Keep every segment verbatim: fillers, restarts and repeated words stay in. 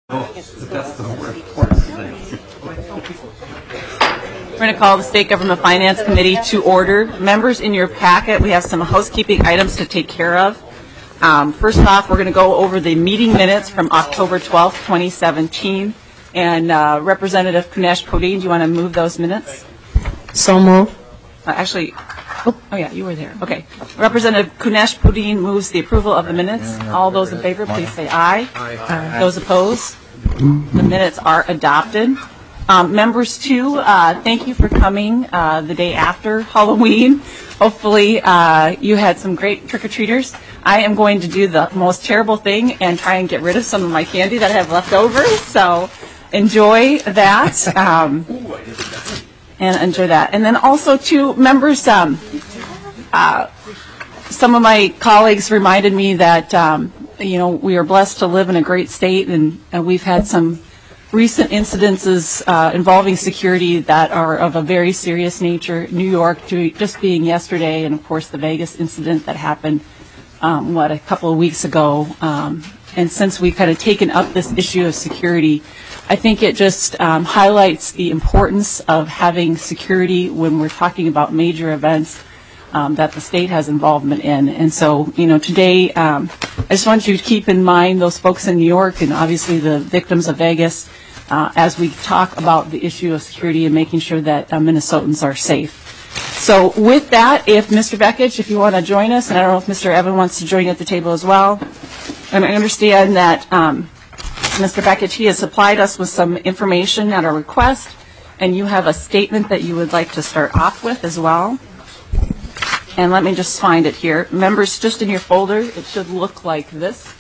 That's the worst thing. We're going to call the State Government Finance Committee to order. Members, in your packet, we have some housekeeping items to take care of. Um, first off, we're going to go over the meeting minutes from October twelfth, twenty seventeen. And uh, Representative Kunesh Podine, do you want to move those minutes? So move. Uh, actually, oh, oh yeah, you were there. Okay. Representative Kunesh Podine moves the approval of the minutes. All those in favor, please say aye. Aye. Those opposed? The minutes are adopted. Um, members, too, uh, thank you for coming uh, the day after Halloween. Hopefully, uh, you had some great trick-or-treaters. I am going to do the most terrible thing and try and get rid of some of my candy that I have left over. So enjoy that. Um, and enjoy that. And then also, too, members, um, uh, some of my colleagues reminded me that, um, you know, we are blessed to live in a great state, and, and we've had some recent incidences uh, involving security that are of a very serious nature. New York, just being yesterday, and of course the Vegas incident that happened, um, what, a couple of weeks ago. Um, and since we've kind of taken up this issue of security, I think it just um, highlights the importance of having security when we're talking about major events um, that the state has involvement in. And so, you know, today, um, I just want you to keep in mind those folks in New York and obviously the victims of Vegas uh, as we talk about the issue of security and making sure that uh, Minnesotans are safe. So with that, if Mister Bekich, if you want to join us, and I don't know if Mister Evan wants to join at the table as well. And I understand that um, Mister Bekich, he has supplied us with some information at our request, and you have a statement that you would like to start off with as well. And let me just find it here. Members, just in your folder, it should look like this.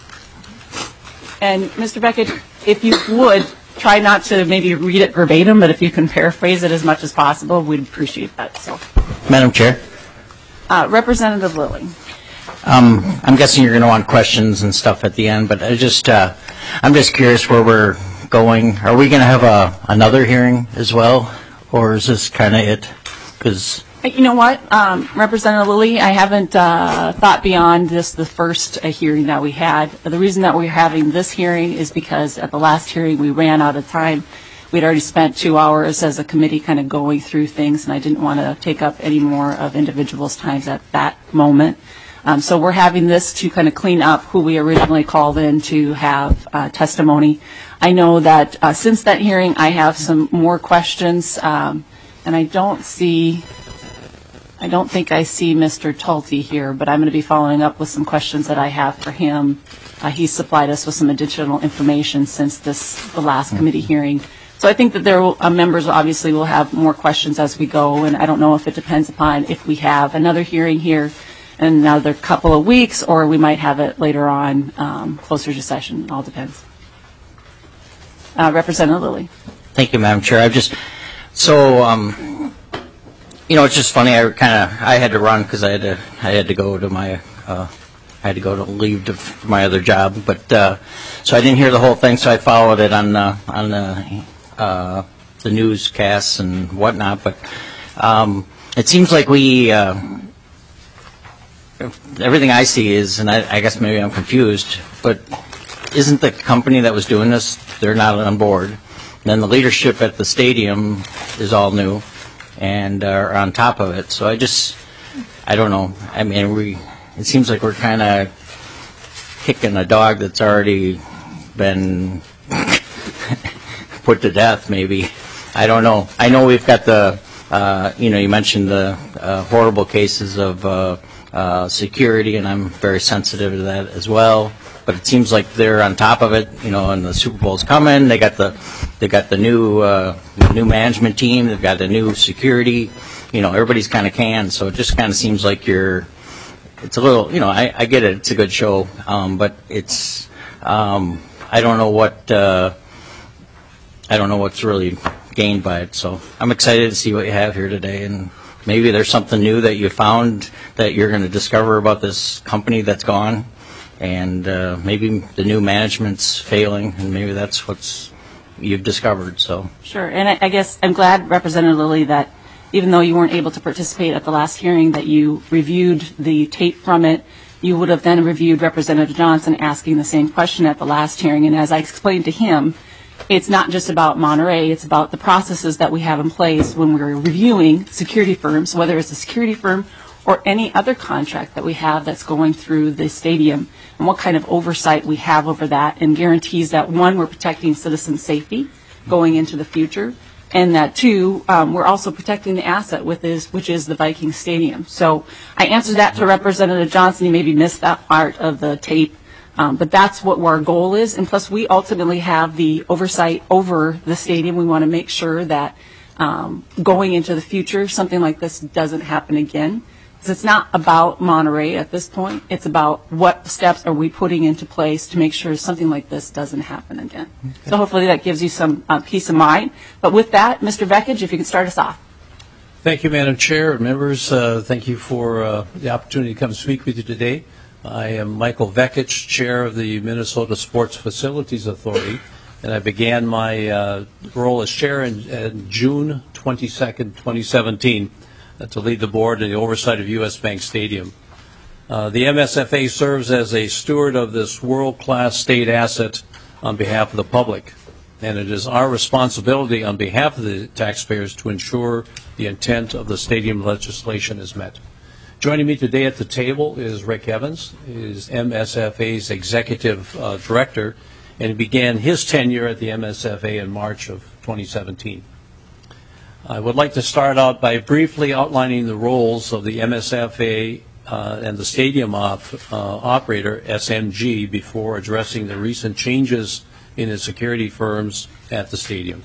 And Mister Bekich, if you would, try not to maybe read it verbatim, but if you can paraphrase it as much as possible, we'd appreciate that. So, Madam Chair. Uh, Representative Lilly. Um, I'm guessing you're going to want questions and stuff at the end, but I just, uh, I'm just curious where we're going. Are we going to have a, another hearing as well, or is this kind of it? Because You know what, um, Representative Lilly, I haven't uh, thought beyond this, the first uh, hearing that we had. The reason that we're having this hearing is because at the last hearing we ran out of time. We'd already spent two hours as a committee kind of going through things, and I didn't want to take up any more of individuals' times at that moment. Um, so we're having this to kind of clean up who we originally called in to have uh, testimony. I know that uh, since that hearing I have some more questions, um, and I don't see... I don't think I see Mister Talty here, but I'm going to be following up with some questions that I have for him. Uh, he supplied us with some additional information since this the last committee hearing. So I think that there will, uh, members obviously will have more questions as we go, and I don't know if it depends upon if we have another hearing here in another couple of weeks, or we might have it later on, um, closer to session. It all depends. Uh, Representative Lilly. Thank you, Madam Chair. I've just so. Um, You know, it's just funny. I kind of I had to run because I had to I had to go to my uh, I had to go to leave to for my other job, but uh, so I didn't hear the whole thing. So I followed it on uh, on the uh, the newscasts and whatnot. But um, it seems like we uh, everything I see is, and I, I guess maybe I'm confused, but isn't the company that was doing this, they're not on board? And then the leadership at the stadium is all new and are on top of it. So I just, I don't know. I mean, we, it seems like we're kind of kicking a dog that's already been put to death, maybe. I don't know. I know we've got the, uh, you know, you mentioned the uh, horrible cases of uh, uh, security, and I'm very sensitive to that as well. But it seems like they're on top of it, you know, and the Super Bowl's coming. They got the, they got the new, uh, new management team. They've got the new security. You know, everybody's kind of canned. So it just kind of seems like you're. It's a little, you know, I, I get it. It's a good show, um, but it's. Um, I don't know what. Uh, I don't know what's really gained by it. So I'm excited to see what you have here today, and maybe there's something new that you found that you're going to discover about this company that's gone. And uh, maybe the new management's failing, and maybe that's what's you've discovered. So sure, and I, I guess I'm glad, Representative Lilly, that even though you weren't able to participate at the last hearing, that you reviewed the tape from it you would have then reviewed Representative Johnson asking the same question at the last hearing. And as I explained to him, it's not just about Monterey, it's about the processes that we have in place when we're reviewing security firms, whether it's a security firm or any other contract that we have that's going through the stadium, and what kind of oversight we have over that, and guarantees that, one, we're protecting citizen safety going into the future, and that, two, um, we're also protecting the asset, with this, which is the Viking Stadium. So I answered that to Representative Johnson. You maybe missed that part of the tape, um, but that's what our goal is. And plus, we ultimately have the oversight over the stadium. We want to make sure that um, going into the future, something like this doesn't happen again. Because it's not about Monterey at this point. It's about what steps are we putting into place to make sure something like this doesn't happen again. Okay. So hopefully that gives you some uh, peace of mind. But with that, Mister Vekich, if you can start us off. Thank you, Madam Chair and members. Uh, thank you for uh, the opportunity to come speak with you today. I am Michael Vekich, Chair of the Minnesota Sports Facilities Authority, and I began my uh, role as Chair in, in June twenty-second, twenty seventeen. To lead the board in the oversight of U S Bank Stadium. Uh, the M S F A serves as a steward of this world-class state asset on behalf of the public, and it is our responsibility on behalf of the taxpayers to ensure the intent of the stadium legislation is met. Joining me today at the table is Rick Evans, he is M S F A's Executive uh, Director, and he began his tenure at the M S F A in March of twenty seventeen. I would like to start out by briefly outlining the roles of the M S F A uh, and the stadium op, uh, operator, S M G, before addressing the recent changes in the security firms at the stadium.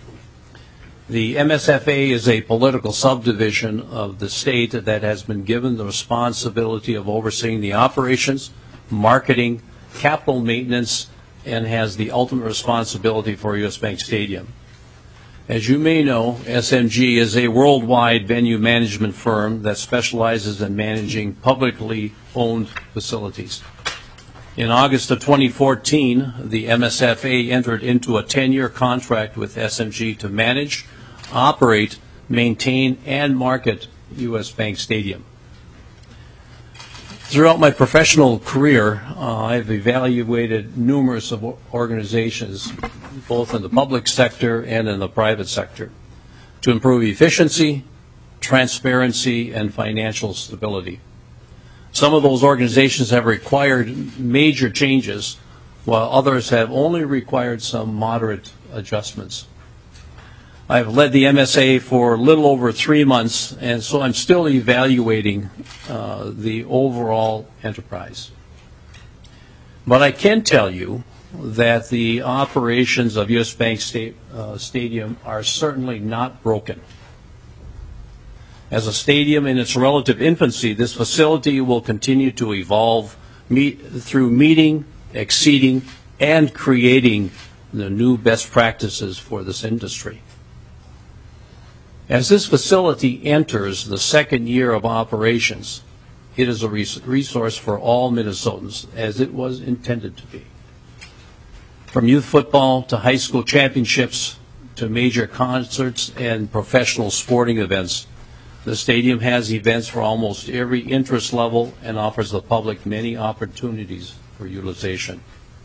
The M S F A is a political subdivision of the state that has been given the responsibility of overseeing the operations, marketing, capital maintenance, and has the ultimate responsibility for U S Bank Stadium. As you may know, S M G is a worldwide venue management firm that specializes in managing publicly owned facilities. In August of twenty fourteen, the M S F A entered into a ten-year contract with S M G to manage, operate, maintain, and market U S Bank Stadium. Throughout my professional career, uh, I've evaluated numerous of organizations, both in the public sector and in the private sector, to improve efficiency, transparency, and financial stability. Some of those organizations have required major changes, while others have only required some moderate adjustments. I've led the M S A for a little over three months, and so I'm still evaluating uh, the overall enterprise. But I can tell you that the operations of U S Bank State, uh, Stadium are certainly not broken. As a stadium in its relative infancy, this facility will continue to evolve meet, through meeting, exceeding, and creating the new best practices for this industry. As this facility enters the second year of operations, it is a res- resource for all Minnesotans, as it was intended to be. From youth football to high school championships to major concerts and professional sporting events, the stadium has events for almost every interest level and offers the public many opportunities for utilization.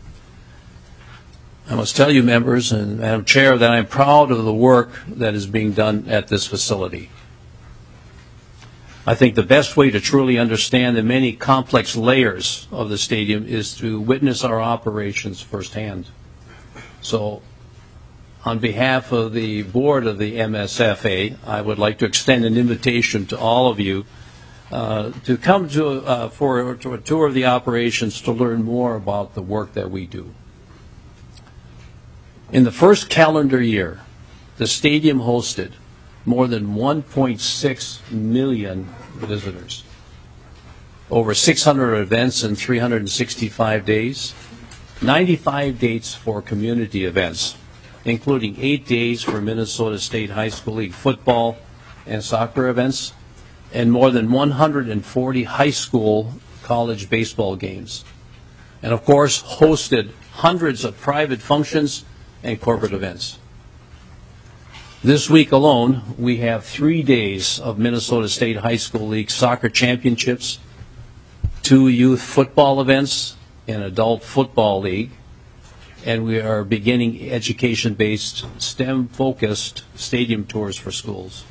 I must tell you, members and Madam Chair, that I'm proud of the work that is being done at this facility. I think the best way to truly understand the many complex layers of the stadium is to witness our operations firsthand. So, on behalf of the board of the M S F A, I would like to extend an invitation to all of you uh, to come to, uh, for to a tour of the operations to learn more about the work that we do. In the first calendar year, the stadium hosted more than one point six million visitors, over six hundred events in three hundred sixty-five days, ninety-five dates for community events, including eight days for Minnesota State High School League football and soccer events, and more than one hundred forty high school college baseball games, and of course hosted hundreds of private functions and corporate events. This week alone, we have three days of Minnesota State High School League soccer championships, two youth football events, an adult football league, and we are beginning education-based, STEM-focused stadium tours for schools.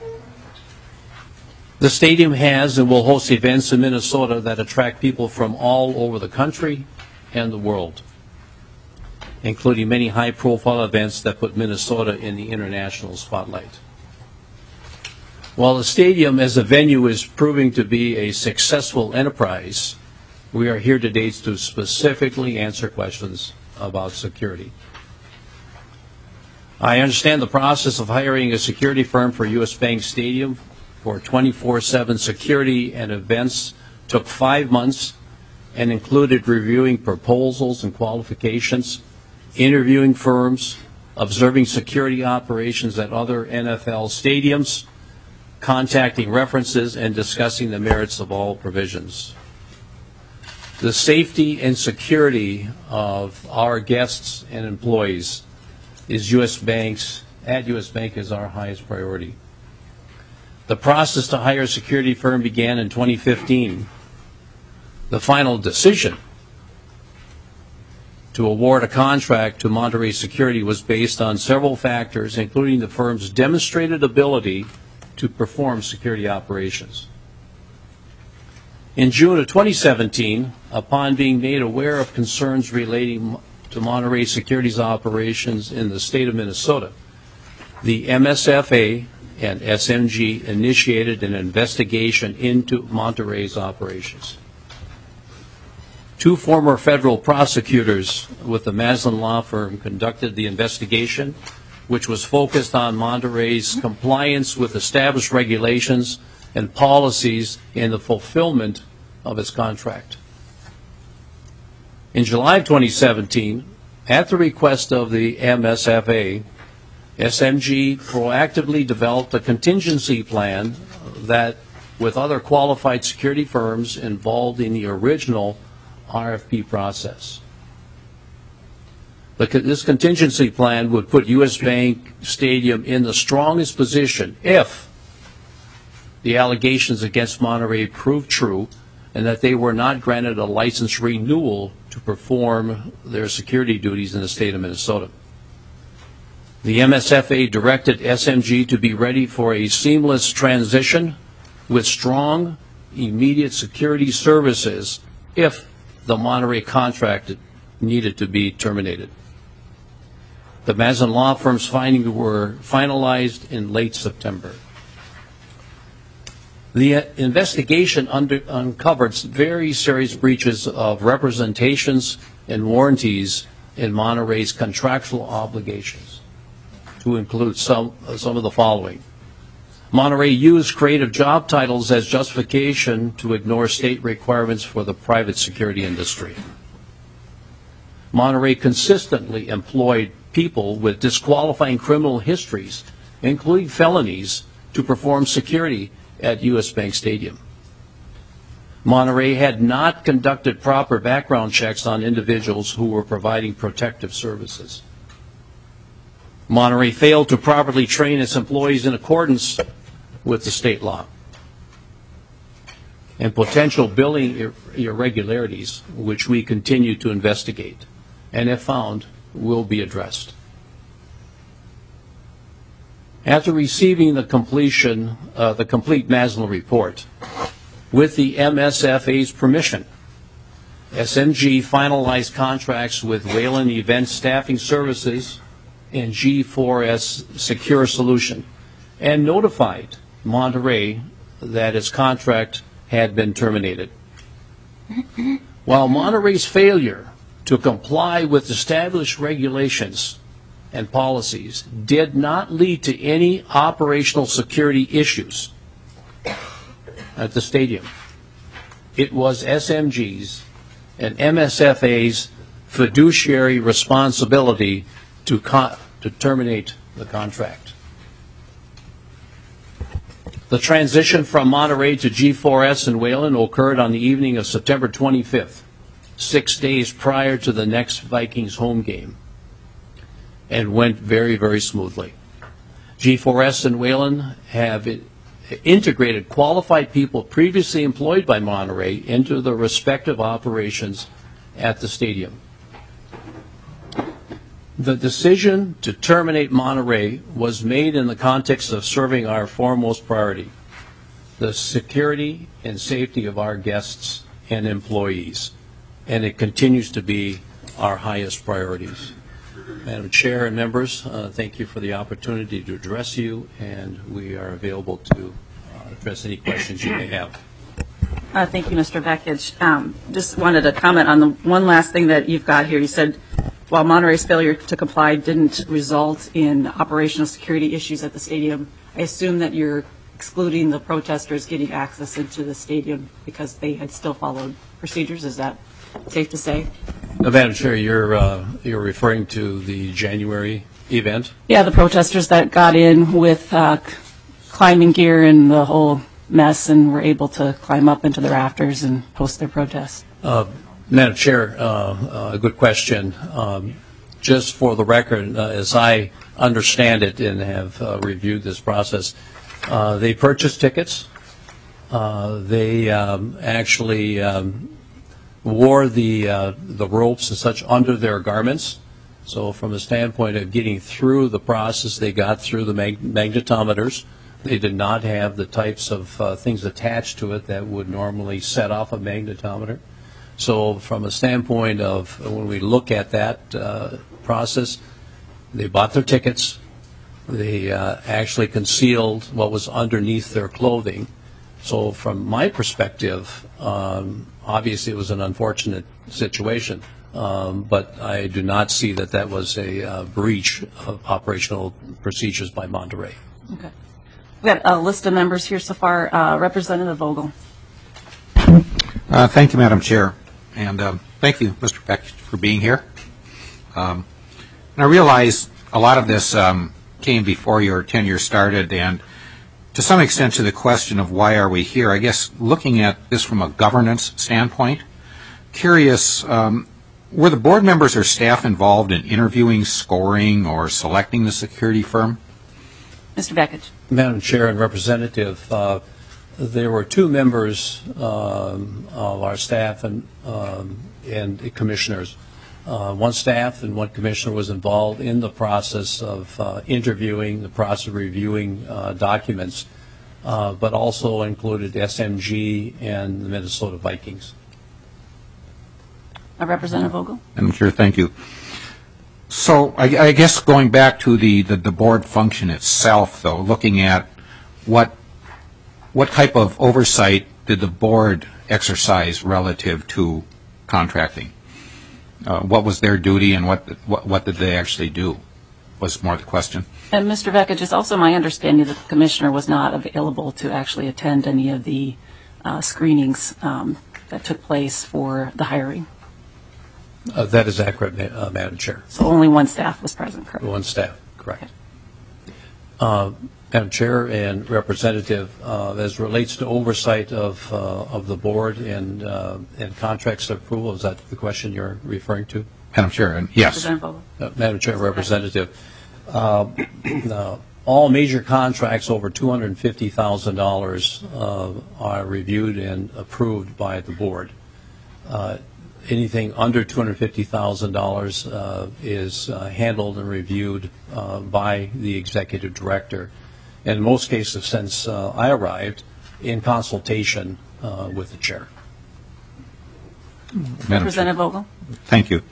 The stadium has and will host events in Minnesota that attract people from all over the country and the world, including many high-profile events that put Minnesota in the international spotlight. While the stadium as a venue is proving to be a successful enterprise, we are here today to specifically answer questions about security. I understand the process of hiring a security firm for U S Bank Stadium for twenty-four seven security and events took five months and included reviewing proposals and qualifications, interviewing firms, observing security operations at other N F L stadiums, contacting references, and discussing the merits of all provisions. The safety and security of our guests and employees is U S Bank's, at U S Bank is our highest priority. The process to hire a security firm began in twenty fifteen. The final decision to award a contract to Monterey Security was based on several factors, including the firm's demonstrated ability to perform security operations. In June of twenty seventeen, upon being made aware of concerns relating to Monterey Security's operations in the state of Minnesota, the M S F A and S M G initiated an investigation into Monterey's operations. Two former federal prosecutors with the Maslin Law Firm conducted the investigation, which was focused on Monterey's compliance with established regulations and policies in the fulfillment of its contract. In July of twenty seventeen, at the request of the M S F A, S M G proactively developed a contingency plan that, with other qualified security firms involved in the original R F P process. The, this contingency plan would put U S Bank Stadium in the strongest position if the allegations against Monterey proved true and that they were not granted a license renewal to perform their security duties in the state of Minnesota. The M S F A directed S M G to be ready for a seamless transition with strong, immediate security services if the Monterey contract needed to be terminated. The Maslin Law Firm's findings were finalized in late September. The investigation under, uncovered very serious breaches of representations and warranties in Monterey's contractual obligations, to include some, some of the following. Monterey used creative job titles as justification to ignore state requirements for the private security industry. Monterey consistently employed people with disqualifying criminal histories, including felonies, to perform security at U S Bank Stadium. Monterey had not conducted proper background checks on individuals who were providing protective services. Monterey failed to properly train its employees in accordance with the state law. And potential billing ir- irregularities, which we continue to investigate and have found, will be addressed. After receiving the completion, uh, the complete Maslin report, with the M S F A's permission, S M G finalized contracts with Whalen Event Staffing Services and G four S Secure Solution and notified Monterey that its contract had been terminated. While Monterey's failure to comply with established regulations and policies did not lead to any operational security issues at the stadium, it was S M G's and M S F A's fiduciary responsibility to, con- to terminate the contract. The transition from Monterey to G four S in Whalen occurred on the evening of September twenty-fifth, six days prior to the next Vikings home game, and went very, very smoothly. G four S and Whalen have integrated qualified people previously employed by Monterey into the respective operations at the stadium. The decision to terminate Monterey was made in the context of serving our foremost priority, the security and safety of our guests and employees, and it continues to be our highest priorities. Madam Chair and members, uh, thank you for the opportunity to address you, and we are available to uh, address any questions you may have. Uh, thank you, Mister Vekich. Um, just wanted to comment on the one last thing that you've got here. You said while Monterey's failure to comply didn't result in operational security issues at the stadium, I assume that you're excluding the protesters getting access into the stadium because they had still followed procedures. Is that safe to say? Uh, Madam Chair, you're, uh, you're referring to the January event? Yeah, the protesters that got in with uh, climbing gear and the whole mess and were able to climb up into the rafters and post their protest. Uh, Madam Chair, uh, uh, a good question. Um, just for the record, uh, as I understand it and have uh, reviewed this process, uh, they purchased tickets. Uh, they um, actually um, wore the uh, the ropes and such under their garments. So from a standpoint of getting through the process, they got through the mag- magnetometers. They did not have the types of uh, things attached to it that would normally set off a magnetometer. So from a standpoint of when we look at that uh, process, they bought their tickets. They uh, actually concealed what was underneath their clothing. So from my perspective, um, obviously it was an unfortunate situation, um, but I do not see that that was a uh, breach of operational procedures by Monterey. Okay. We've got a list of members here so far. Uh, Representative Vogel. Uh, thank you, Madam Chair, and um, thank you, Mister Beck, for being here. Um, and I realize a lot of this um, came before your tenure started, and to some extent to the question of why are we here, I guess looking at this from a governance standpoint, curious, um, were the board members or staff involved in interviewing, scoring, or selecting the security firm? Mister Vekich. Madam Chair and Representative, uh, there were two members um, of our staff and, um, and commissioners. Uh, one staff and one commissioner was involved in the process of uh, interviewing, the process of reviewing uh, documents, uh, but also included S M G and the Minnesota Vikings. Uh, Representative Vogel. Madam Chair, thank you. So I, I guess going back to the, the, the board function itself, though, looking at what what type of oversight did the board exercise relative to contracting? Uh, what was their duty and what, what what did they actually do was more the question. And Mister Vekich, it's also my understanding that the commissioner was not available to actually attend any of the uh, screenings um, that took place for the hiring. Uh, that is accurate, uh, Madam Chair. So only one staff was present, correct? One staff, correct. Okay. Uh, Madam Chair and Representative, uh, as relates to oversight of uh, of the board and uh, and contracts approval, is that the question you're referring to? Madam Chair, and yes. Uh, Madam Chair, Representative, uh, uh, all major contracts over two hundred fifty thousand dollars uh, are reviewed and approved by the board. Uh, anything under two hundred fifty thousand dollars uh, is uh, handled and reviewed uh, by the executive director. And in most cases, since uh, I arrived, in consultation uh, with the chair. Representative Vogel. Thank you.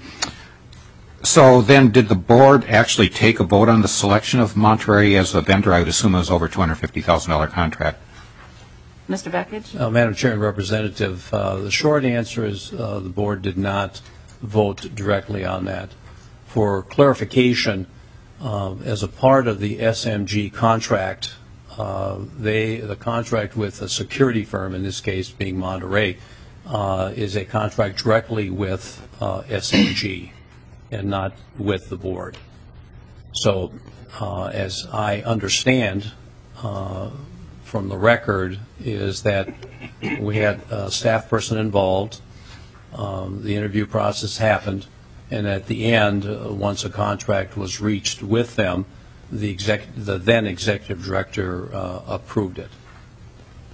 So then did the board actually take a vote on the selection of Monterey as a vendor? I would assume it was over two hundred fifty thousand dollars contract. Mister Vekich? Uh, Madam Chair and Representative, uh, the short answer is uh, the board did not vote directly on that. For clarification, uh, as a part of the S M G contract, uh, they the contract with a security firm, in this case being Monterey, uh, is a contract directly with uh, S M G and not with the board. So uh, as I understand uh, from the record is that we had a staff person involved, um, the interview process happened, and at the end, uh, once a contract was reached with them, the, exec the then executive director uh, approved it.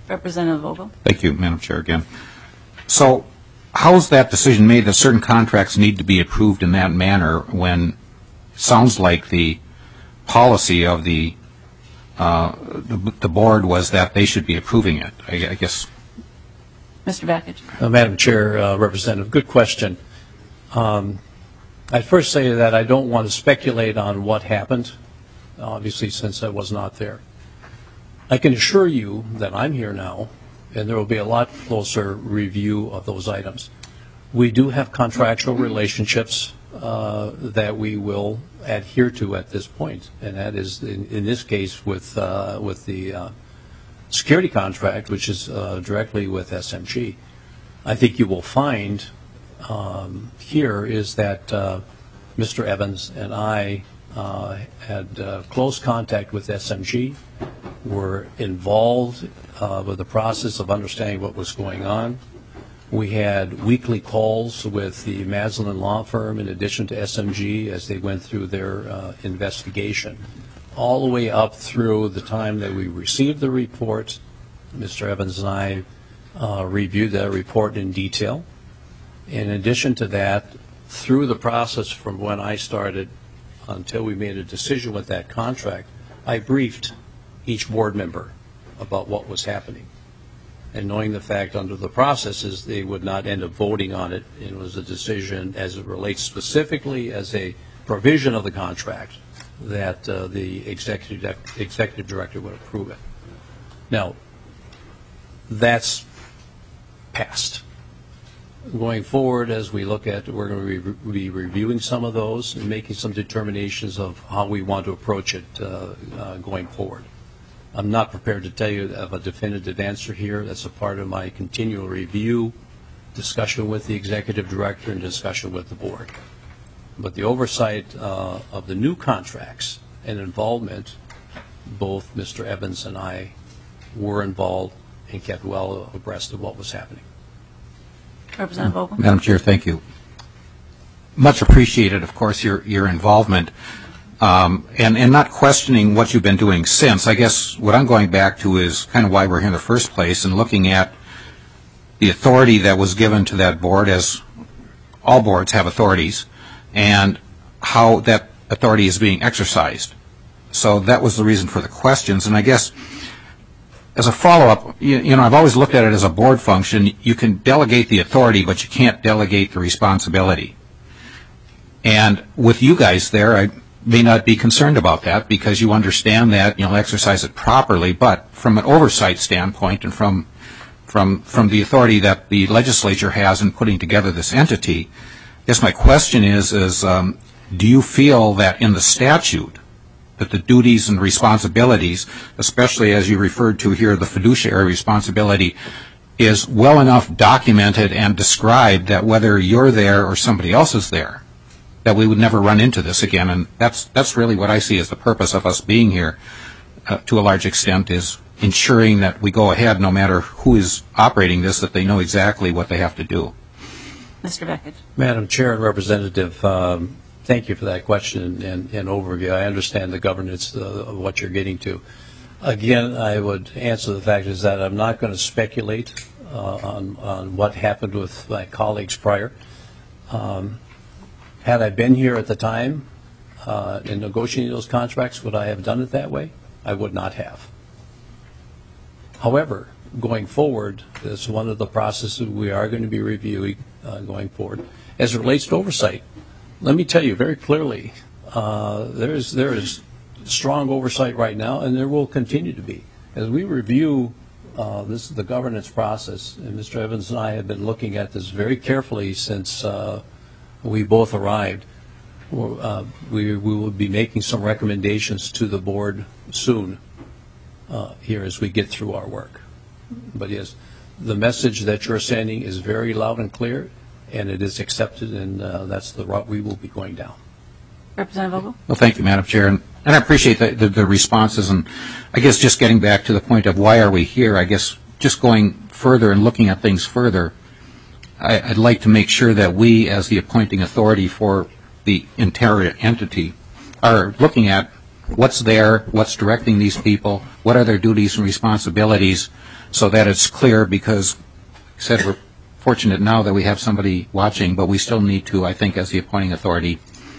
Representative Vogel? Thank you, Madam Chair, again. So how is that decision made that certain contracts need to be approved in that manner when it sounds like the policy of the, uh, the, the board was that they should be approving it? I, I guess. Mister Bakich? Uh, Madam Chair, uh, Representative, good question. Um, I'd first say that I don't want to speculate on what happened, obviously, since I was not there. I can assure you that I'm here now, and there will be a lot closer review of those items. We do have contractual relationships uh, that we will adhere to at this point, and that is, in, in this case, with uh, with the uh, security contract, which is uh, directly with S M G. I think you will find um, here is that uh, Mister Evans and I uh, had uh, close contact with S M G, were involved uh, with the process of understanding what was going on. We had weekly calls with the Maslin law firm in addition to S M G as they went through their uh, investigation, all the way up through the time that we received the report. Mister Evans and I uh, reviewed that report in detail. In addition to that, through the process from when I started until we made a decision with that contract, I briefed each board member about what was happening. And knowing the fact under the processes they would not end up voting on it, it was a decision as it relates specifically as a provision of the contract that uh, the executive, executive director would approve it. Now, that's passed. Going forward, as we look at, we're going to re be reviewing some of those and making some determinations of how we want to approach it uh, uh, going forward. I'm not prepared to tell you of a definitive answer here. That's a part of my continual review, discussion with the executive director, and discussion with the board. But the oversight uh, of the new contracts and involvement, both Mister Evans and I were involved and kept well abreast of what was happening. Representative Vogel? Madam Chair, thank you. Much appreciated, of course, your, your involvement. Um, and, and not questioning what you've been doing since. I guess what I'm going back to is kind of why we're here in the first place and looking at the authority that was given to that board, as all boards have authorities, and how that authority is being exercised. So that was the reason for the questions. And I guess as a follow-up, you, you know, I've always looked at it as a board function. You can delegate the authority, but you can't delegate the responsibility. And with you guys there, I may not be concerned about that because you understand that you'll exercise it properly, but from an oversight standpoint and from from from the authority that the legislature has in putting together this entity, I guess my question is is um, do you feel that in the statute that the duties and responsibilities, especially as you referred to here, the fiduciary responsibility, is well enough documented and described that whether you're there or somebody else is there, that we would never run into this again? And that's that's really what I see as the purpose of us being here uh, to a large extent, is ensuring that we go ahead no matter who is operating this, that they know exactly what they have to do. Mister Beckett? Madam Chair and Representative, um, thank you for that question and, and overview. I understand the governance uh, of what you're getting to. Again, I would answer the fact is that I'm not going to speculate uh, on, on what happened with my colleagues prior. Um, Had I been here at the time uh, in negotiating those contracts, would I have done it that way? I would not have. However, going forward, it's one of the processes we are going to be reviewing uh, going forward. As it relates to oversight, let me tell you very clearly, uh, there is there is strong oversight right now, and there will continue to be. As we review uh, this the governance process, and Mister Evans and I have been looking at this very carefully since uh, we both arrived. Uh, we, we will be making some recommendations to the board soon uh, here as we get through our work. But yes, the message that you're sending is very loud and clear, and it is accepted, and uh, that's the route we will be going down. Representative Vogel? Well, thank you, Madam Chair. And, and I appreciate the, the, the responses. And I guess just getting back to the point of why are we here, I guess just going further and looking at things further, I'd like to make sure that we, as the appointing authority for the entire entity, are looking at what's there, what's directing these people, what are their duties and responsibilities, so that it's clear, because, like I said, we're fortunate now that we have somebody watching, but we still need to, I think, as the appointing authority,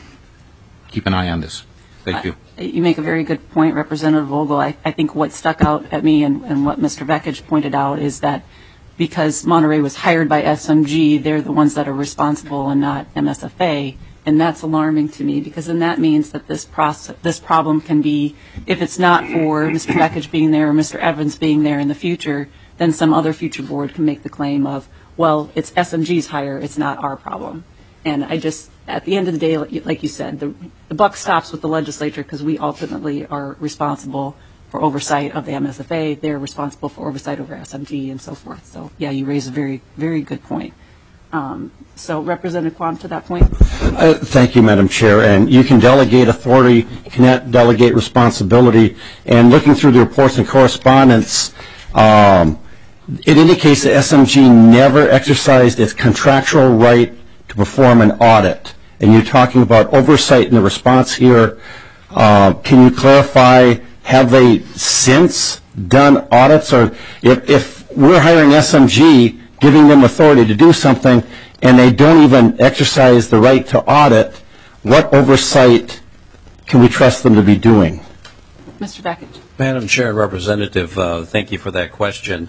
keep an eye on this. Thank you. Uh, you make a very good point, Representative Vogel. I, I think what stuck out at me and, and what Mister Vekich pointed out is that because Monterey was hired by S M G, they're the ones that are responsible and not M S F A, and that's alarming to me, because then that means that this process, this problem can be, if it's not for Mister Vekich being there or Mister Evans being there in the future, then some other future board can make the claim of, well, it's S M G's hire, it's not our problem. And I just, at the end of the day, like you said, the, the buck stops with the legislature, because we ultimately are responsible for oversight of the M S F A. They're responsible for oversight over S M G and so forth. So, yeah, you raise a very, very good point. Um, so, Representative Quam, to that point? Uh, thank you, Madam Chair. And you can delegate authority, you cannot delegate responsibility. And looking through the reports and correspondence, um, it indicates that S M G never exercised its contractual right to perform an audit. And you're talking about oversight in the response here. Uh, can you clarify, have they since done audits? Or if, if we're hiring S M G, giving them authority to do something, and they don't even exercise the right to audit, what oversight can we trust them to be doing? Mister Vekich. Madam Chair and Representative, uh, thank you for that question.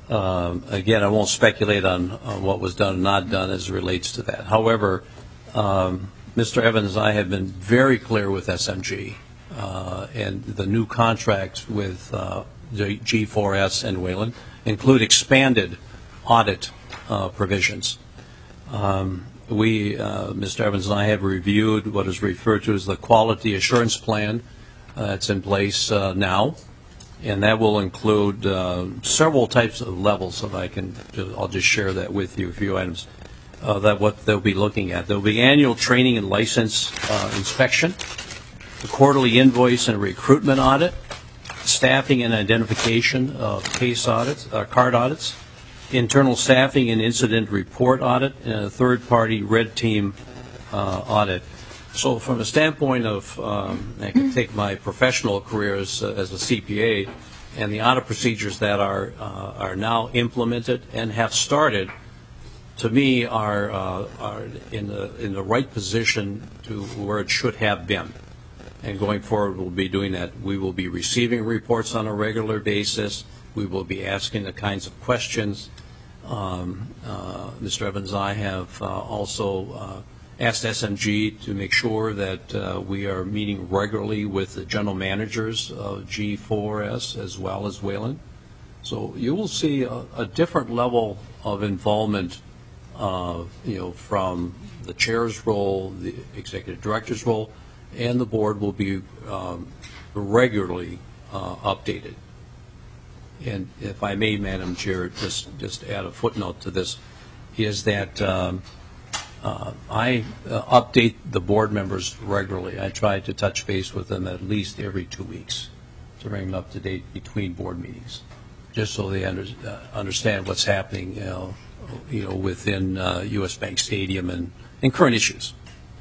Um, again, I won't speculate on, on what was done and not done as it relates to that. However, um, Mister Evans and I have been very clear with S M G, uh, and the new contracts with uh, G four S and Wayland include expanded audit uh, provisions. Um, we, uh, Mister Evans and I, have reviewed what is referred to as the Quality Assurance Plan uh, that's in place uh, now. And that will include uh, several types of levels. If I can, I'll just share that with you, a few items uh, that what they'll be looking at. There'll be annual training and license uh, inspection, the quarterly invoice and recruitment audit, staffing and identification of case audits, uh, card audits, internal staffing and incident report audit, and a third-party red team uh, audit. So from a standpoint of, um, I can take my professional career as, uh, as a C P A, and the audit procedures that are uh, are now implemented and have started, to me, are uh, are in the in the right position to where it should have been. And going forward, we'll be doing that. We will be receiving reports on a regular basis. We will be asking the kinds of questions. Um, uh, Mister Evans and I have uh, also uh, asked S M G to make sure that uh, we are meeting regularly with the general managers of G four S as well as Wayland. So you will see a, a different level of involvement, uh, you know, from the chair's role, the executive director's role, and the board will be um, regularly uh, updated. And if I may, Madam Chair, just just add a footnote to this, is that um, Uh, I uh, update the board members regularly. I try to touch base with them at least every two weeks to bring them up to date between board meetings, just so they under, uh, understand what's happening, you know, you know within uh, U S Bank Stadium and, and current issues.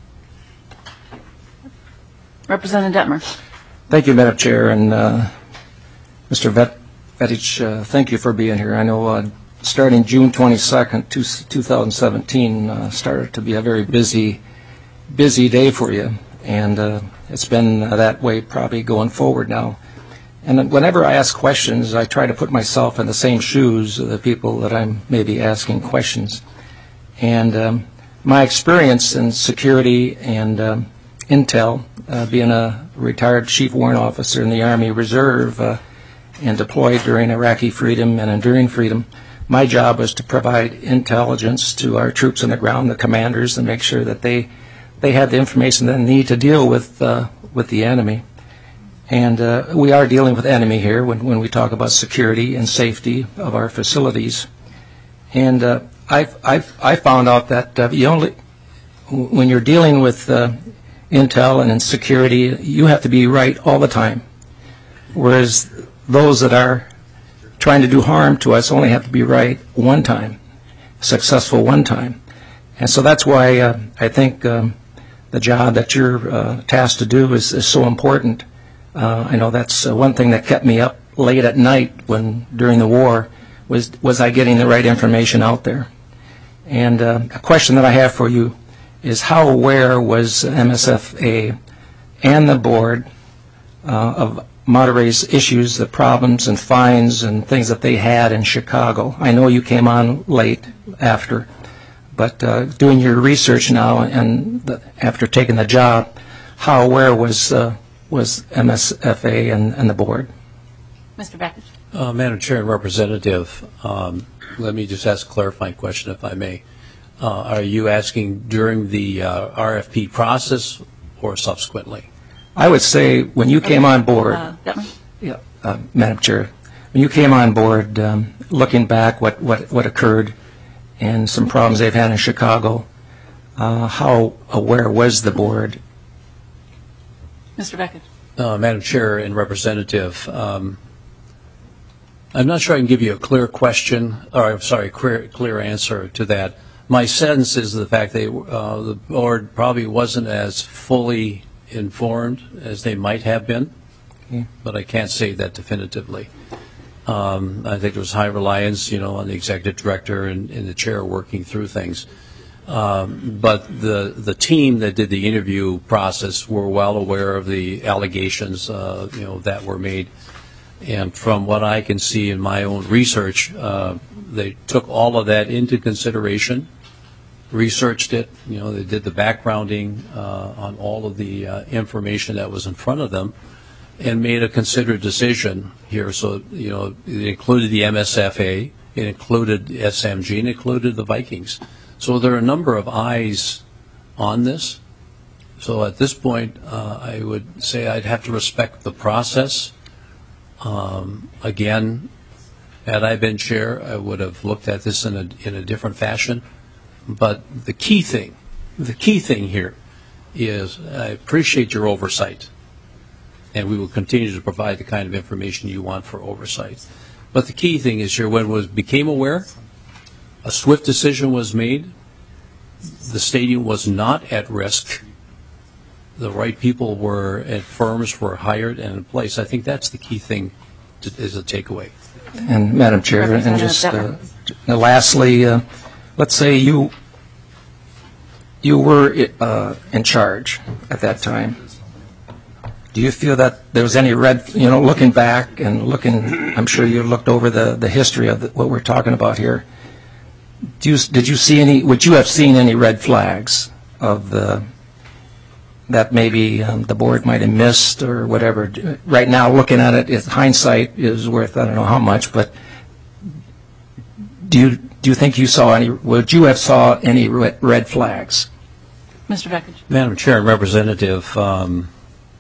Representative Detmer. Thank you, Madam Chair, and uh, Mister Vekich, uh, thank you for being here. I know uh, starting June twenty-second, two thousand seventeen, uh, started to be a very busy, busy day for you, and uh, it's been uh, that way probably going forward now. And whenever I ask questions, I try to put myself in the same shoes of the people that I'm maybe asking questions. And um, my experience in security and um, intel, uh, being a retired chief warrant officer in the Army Reserve uh, and deployed during Iraqi freedom and enduring freedom, my job was to provide intelligence to our troops on the ground, the commanders, and make sure that they they had the information they need to deal with uh, with the enemy. And uh, we are dealing with enemy here when, when we talk about security and safety of our facilities. And uh, I've, I've I found out that uh, you only when you're dealing with uh, intel and in security, you have to be right all the time, whereas those that are trying to do harm to us only have to be right one time, successful one time. And so that's why uh, I think um, the job that you're uh, tasked to do is, is so important. Uh, I know that's uh, one thing that kept me up late at night when during the war, was was I getting the right information out there? And uh, a question that I have for you is, how aware was M S F A and the board uh, of Monterey's issues, the problems and fines and things that they had in Chicago? I know you came on late after, but uh, doing your research now and the, after taking the job, how aware was uh, was M S F A and, and the board? Mister Beckett. Uh, Madam Chair and Representative, um, let me just ask a clarifying question, if I may. Uh, are you asking during the uh, R F P process or subsequently? I would say when you came on board, Uh, yeah, uh, Madam Chair, when you came on board, um, looking back what, what, what occurred and some problems they've had in Chicago, uh, how aware was the board? Mister Beckett. Uh, Madam Chair and Representative, um, I'm not sure I can give you a clear question, or I'm sorry, clear, clear answer to that. My sense is the fact that uh, the board probably wasn't as fully informed as they might have been, Okay. but I can't say that definitively. Um, I think there was high reliance, you know, on the executive director and, and the chair working through things. Um, but the the team that did the interview process were well aware of the allegations, uh, you know, that were made. And from what I can see in my own research, uh, they took all of that into consideration, researched it. You know, they did the backgrounding uh, on all of the uh, information that was in front of them, and made a considered decision here. So, you know, it included the M S F A, it included S M G, and it included the Vikings. So there are a number of eyes on this. So at this point, uh, I would say I'd have to respect the process. Um, again, had I been chair, I would have looked at this in a in a different fashion. But the key thing, the key thing here is I appreciate your oversight, and we will continue to provide the kind of information you want for oversight. But the key thing is here, when it was became aware, a swift decision was made. The stadium was not at risk. The right people were, and firms were hired and in place. I think that's the key thing to, is a takeaway. And Madam Chair, and just uh, lastly, uh, let's say you you were uh, in charge at that time. Do you feel that there was any red, you know, looking back and looking, I'm sure you looked over the, the history of the, what we're talking about here. Do you, did you see any, would you have seen any red flags of the, that maybe um, the board might have missed or whatever? Right now, looking at it, it's, hindsight is worth I don't know how much, but do you, do you think you saw any, would you have saw any red, red flags? Mister Beckett. Madam Chair and Representative, um,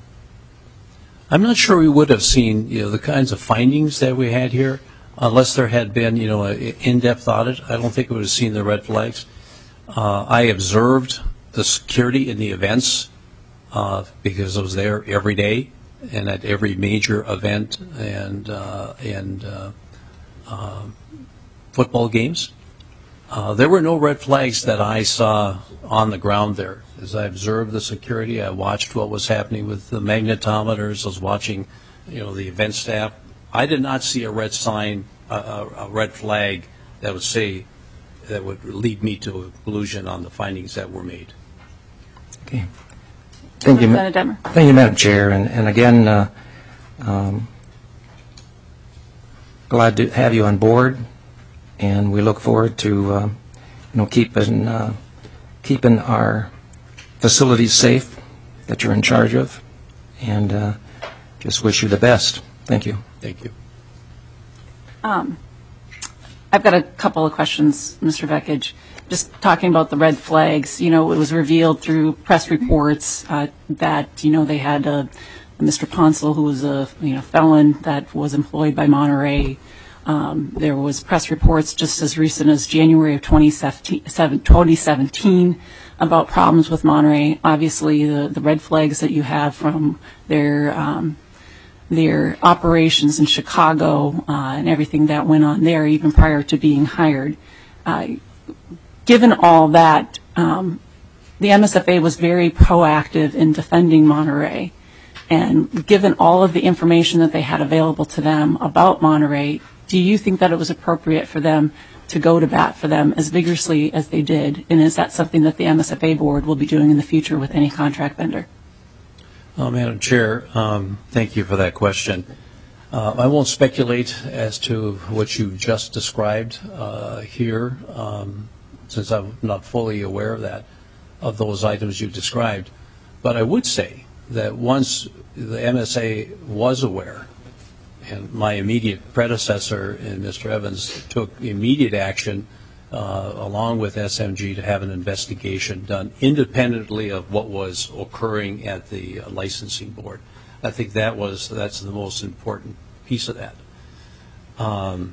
I'm not sure we would have seen, you know, the kinds of findings that we had here unless there had been, you know, an in-depth audit. I don't think we would have seen the red flags. Uh, I observed the security in the events uh, because I was there every day and at every major event and uh, and uh, uh, football games. Uh, there were no red flags that I saw on the ground there. As I observed the security, I watched what was happening with the magnetometers. I was watching, you know, the event staff. I did not see a red sign, uh, a red flag that would say, that would lead me to a conclusion on the findings that were made. Okay. Thank you, Ma- Detmer. thank you, Madam Chair, and, and again, uh, um, glad to have you on board, and we look forward to, uh, you know, keeping uh, keeping our facilities safe that you're in charge of, and uh, just wish you the best. Thank you. Thank you. Um, I've got a couple of questions, Mister Vekich. Just talking about the red flags, you know, it was revealed through press reports uh, that, you know, they had a, Mister Ponsel, who was a, you know, felon that was employed by Monterey. Um, there was press reports just as recent as January of twenty seventeen about problems with Monterey. Obviously, the, the red flags that you have from their um, their operations in Chicago uh, and everything that went on there, even prior to being hired. Uh, given all that, um, the M S F A was very proactive in defending Monterey. And given all of the information that they had available to them about Monterey, do you think that it was appropriate for them to go to bat for them as vigorously as they did? And is that something that the M S F A board will be doing in the future with any contract vendor? Uh, Madam Chair, um, thank you for that question. Uh, I won't speculate as to what you just described uh, here, um, since I'm not fully aware of that, of those items you described. But I would say that once the M S A was aware, and my immediate predecessor, and Mister Evans, took immediate action uh, along with S M G to have an investigation done independently of what was occurring at the uh, licensing board. I think that was that's the most important piece of that. Um,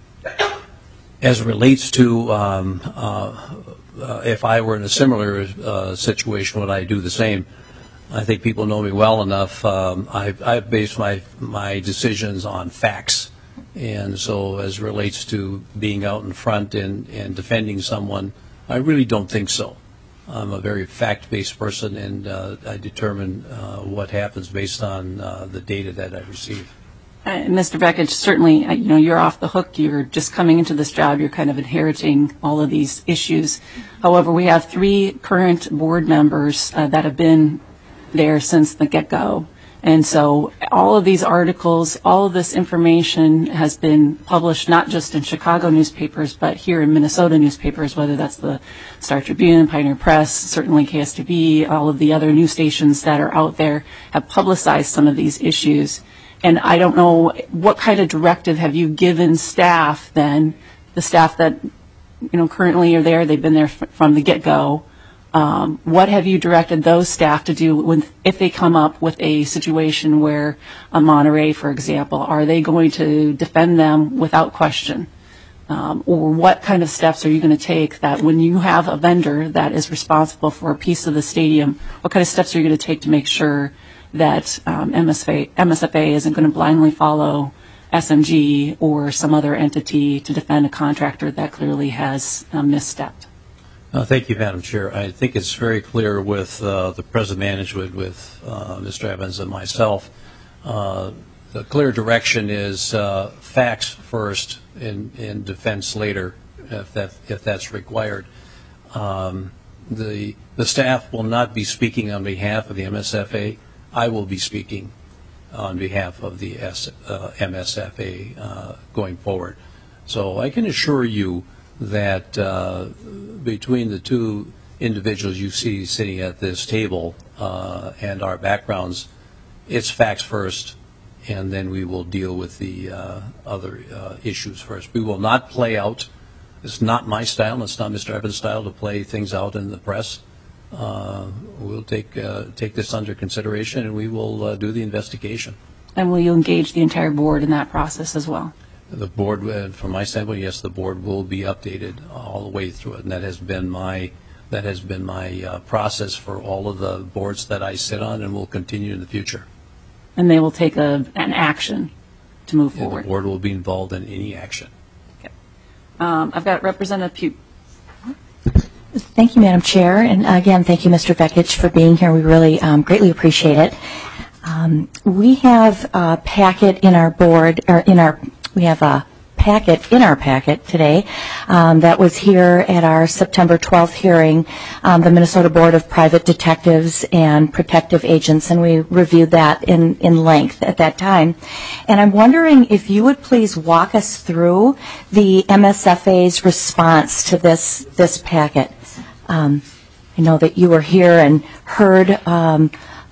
as it relates to um, uh, uh, if I were in a similar uh, situation, would I do the same? I think people know me well enough. Um, I, I base my my decisions on facts, and so as it relates to being out in front and, and defending someone, I really don't think so. I'm a very fact-based person, and uh, I determine uh, what happens based on uh, the data that I receive. Uh, Mister Vekich, certainly, uh, you know, you're off the hook. You're just coming into this job. You're kind of inheriting all of these issues. However, we have three current board members uh, that have been there since the get-go. And so all of these articles, all of this information has been published not just in Chicago newspapers, but here in Minnesota newspapers, whether that's the Star Tribune, Pioneer Press, certainly K S T V, all of the other news stations that are out there have publicized some of these issues. And I don't know, what kind of directive have you given staff then, the staff that, you know, currently are there, they've been there f- from the get-go. Um, what have you directed those staff to do when, if they come up with a situation where a Monterey, for example, are they going to defend them without question? Um, or what kind of steps are you going to take that when you have a vendor that is responsible for a piece of the stadium, what kind of steps are you going to take to make sure that um, M S F A, M S F A isn't going to blindly follow S M G or some other entity to defend a contractor that clearly has um, misstepped? Uh, thank you, Madam Chair. I think it's very clear with uh, the present management, with uh, Mister Evans and myself. Uh, the clear direction is uh, facts first and, and defense later, if that if that's required. Um, the the staff will not be speaking on behalf of the M S F A. I will be speaking on behalf of the S, uh, M S F A uh, going forward. So I can assure you that uh, between the two individuals you see sitting at this table uh, and our backgrounds, it's facts first, and then we will deal with the uh, other uh, issues first. We will not play out. It's not my style. It's not Mister Evans' style to play things out in the press. Uh, we'll take uh, take this under consideration, and we will uh, do the investigation. And will you engage the entire board in that process as well? The board, uh, from my standpoint, yes, the board will be updated all the way through it, and that has been my that has been my uh, process for all of the boards that I sit on, and will continue in the future. And they will take a, an action to move Yeah, forward. the board will be involved in any action. Okay. Um, I've got Representative Pugh. Thank you, Madam Chair, and again, thank you, Mister Vekich, for being here. We really um, greatly appreciate it. Um, we have a packet in our board, or in our, we have a packet in our packet today um, that was here at our September twelfth hearing, um, the Minnesota Board of Private Detectives and Protective Agents, and we reviewed that in, in length at that time. And I'm wondering if you would please walk us through the M S F A's response to this, this packet. Um, I know that you were here and heard um,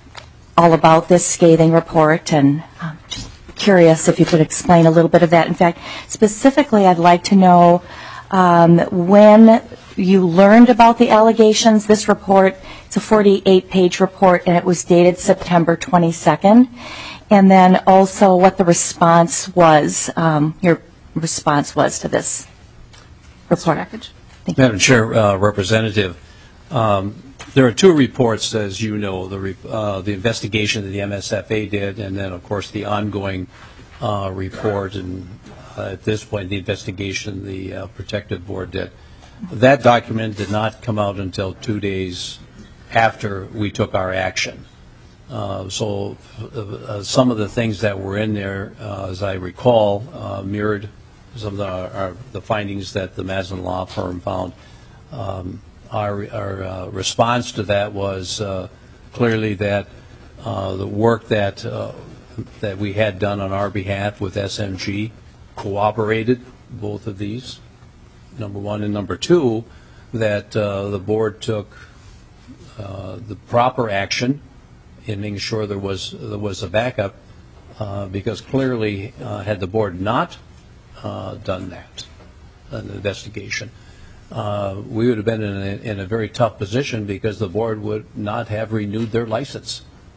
all about this scathing report, and um, just curious if you could explain a little bit of that. In fact, specifically, I'd like to know um, when you learned about the allegations. This report, it's a forty-eight page report, and it was dated September twenty-second. And then also what the response was, um, your response was to this report. Package. Thank you. Madam Chair, uh, Representative, um, there are two reports, as you know, the, re- uh, the investigation that the M S F A did, and then, of course, the ongoing uh, report, and uh, at this point, the investigation the uh, Protective Board did. That document did not come out until two days after we took our action. Uh, so uh, some of the things that were in there, uh, as I recall, uh, mirrored some of the, our, the findings that the Maslin Law Firm found. Um, our our uh, response to that was uh, clearly that uh, the work that uh, that we had done on our behalf with S M G corroborated both of these, number one, and number two, that uh, the board took uh, the proper action in making sure there was there was a backup, uh, because clearly, uh, had the board not uh, done that, an investigation, uh, we would have been in a, in a very tough position because the board would not have renewed their license,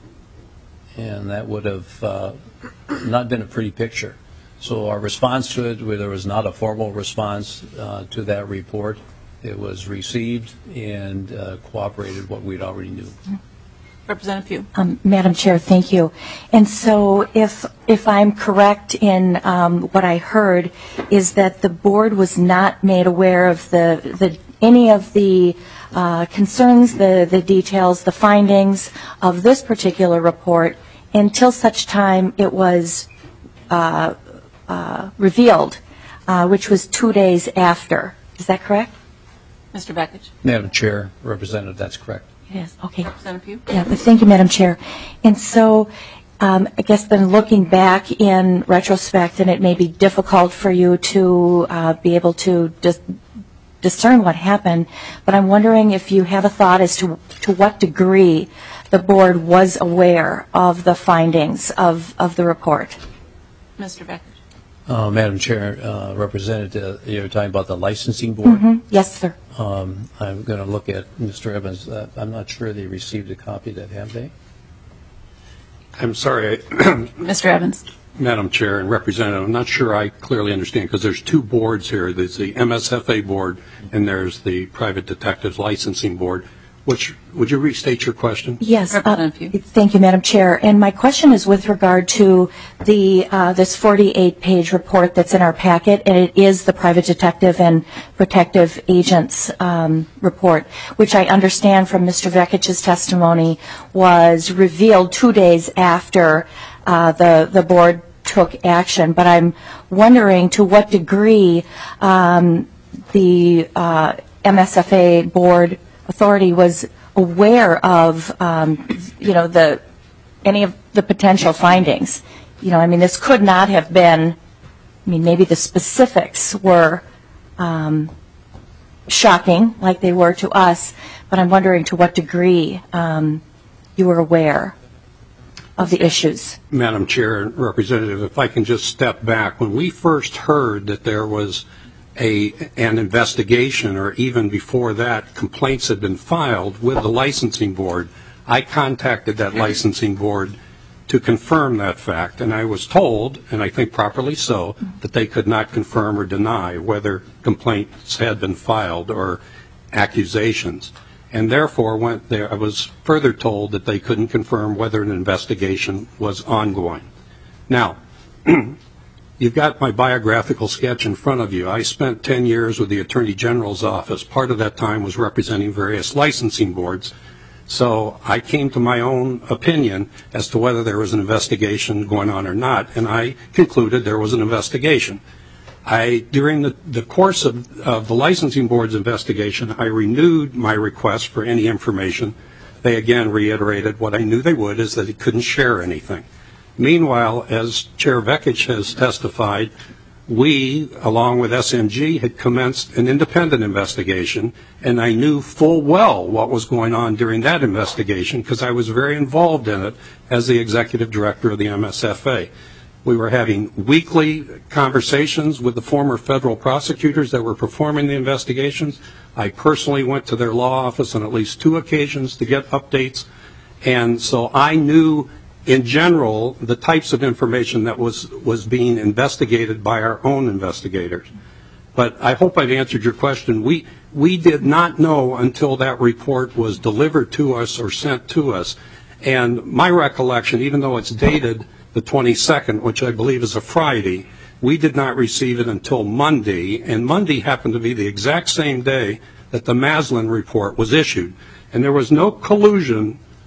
and that would have uh, not been a pretty picture. So our response to it, where there was not a formal response uh, to that report, it was received and uh, cooperated what we'd already knew. Representative Pugh. Um, Madam Chair, thank you. And so if if I'm correct in um, what I heard, is that the board was not made aware of the, the any of the uh, concerns, the, the details, the findings of this particular report until such time it was uh, uh, revealed, uh, which was two days after. Is that correct? Mister Bekich. Madam Chair, Representative, that's correct. Yes, okay. Representative Pugh. Yeah, but thank you, Madam Chair. And so um, I guess then looking back in retrospect, and it may be difficult for you to uh, be able to dis- discern what happened, but I'm wondering if you have a thought as to to what degree the board was aware of the findings of, of the report. Mister Bekich. Uh, Madam Chair, uh, Representative, uh, you're talking about the licensing board? Mm-hmm. Yes, sir. Um, I'm going to look at Mister Evans. Uh, I'm not sure they received a copy of that, have they? I'm sorry, Mister Evans. Madam Chair and Representative, I'm not sure I clearly understand, because there's two boards here. There's the M S F A board and there's the Private Detectives Licensing Board. Which, would you restate your question? Yes. Uh, Representative Pugh. thank you, Madam Chair. And my question is with regard to the uh, this forty-eight page report that's in our packet, and it is the Private Detective and Protective Agents um, report, which I understand from Mister Vekich's testimony was revealed two days after uh, the the board took action. But I'm wondering to what degree um, the uh, M S F A board authority was aware of, um, you know, the any of the potential findings. You know, I mean, this could not have been, I mean, maybe the specifics were um, shocking, like they were to us, but I'm wondering to what degree um, you were aware of the issues. Madam Chair and Representative, if I can just step back. When we first heard that there was A, an investigation, or even before that, complaints had been filed with the licensing board, I contacted that licensing board to confirm that fact, and I was told, and I think properly so, that they could not confirm or deny whether complaints had been filed or accusations. And therefore, went there, I was further told that they couldn't confirm whether an investigation was ongoing. Now, you've got my biographical sketch in front of you. I spent ten years with the Attorney General's office. Part of that time was representing various licensing boards. So I came to my own opinion as to whether there was an investigation going on or not, and I concluded there was an investigation. I, during the, the course of, of the licensing board's investigation, I renewed my request for any information. They again reiterated what I knew they would, is that they couldn't share anything. Meanwhile, as Chair Vekich has testified, we, along with S M G, had commenced an independent investigation, and I knew full well what was going on during that investigation because I was very involved in it as the executive director of the M S F A. We were having weekly conversations with the former federal prosecutors that were performing the investigations. I personally went to their law office on at least two occasions to get updates, and so I knew in general the types of information that was, was being investigated by our own investigators. But I hope I've answered your question. We, we did not know until that report was delivered to us or sent to us. And my recollection, even though it's dated the twenty-second, which I believe is a Friday, we did not receive it until Monday, and Monday happened to be the exact same day that the Maslin report was issued. And there was no collusion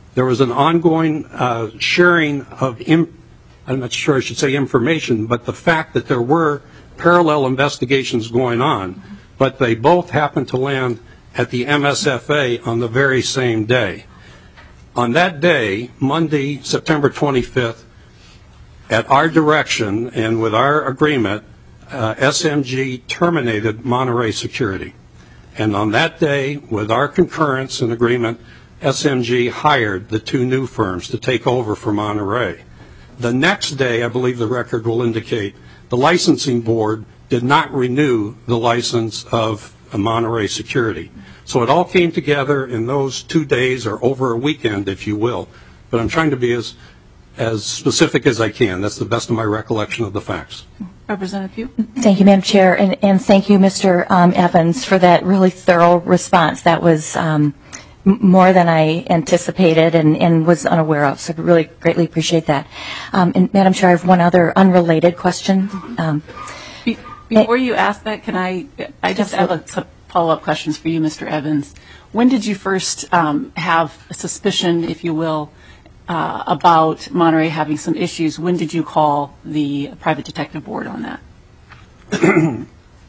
there was an ongoing uh, sharing of, im- I'm not sure I should say information, but the fact that there were parallel investigations going on, but they both happened to land at the M S F A on the very same day. On that day, Monday, September twenty-fifth, at our direction and with our agreement, uh, S M G terminated Monterey Security. And on that day, with our concurrence and agreement, S M G hired the two new firms to take over for Monterey. The next day, I believe the record will indicate, the licensing board did not renew the license of Monterey Security. So it all came together in those two days or over a weekend, if you will. But I'm trying to be as as specific as I can. That's the best of my recollection of the facts. Representative Pugh? Thank you, Madam Chair, and, and thank you, Mister Um, Evans, for that really thorough response. That was um, m- more than I anticipated and, and was unaware of, so I really greatly appreciate that. Um, and Madam Chair, I have one other unrelated question. Um, Be- Before you ask that, can I, I just have a, some follow-up questions for you, Mister Evans. When did you first um, have a suspicion, if you will, uh, about Monterey having some issues? When did you call the private detective board on that? I'm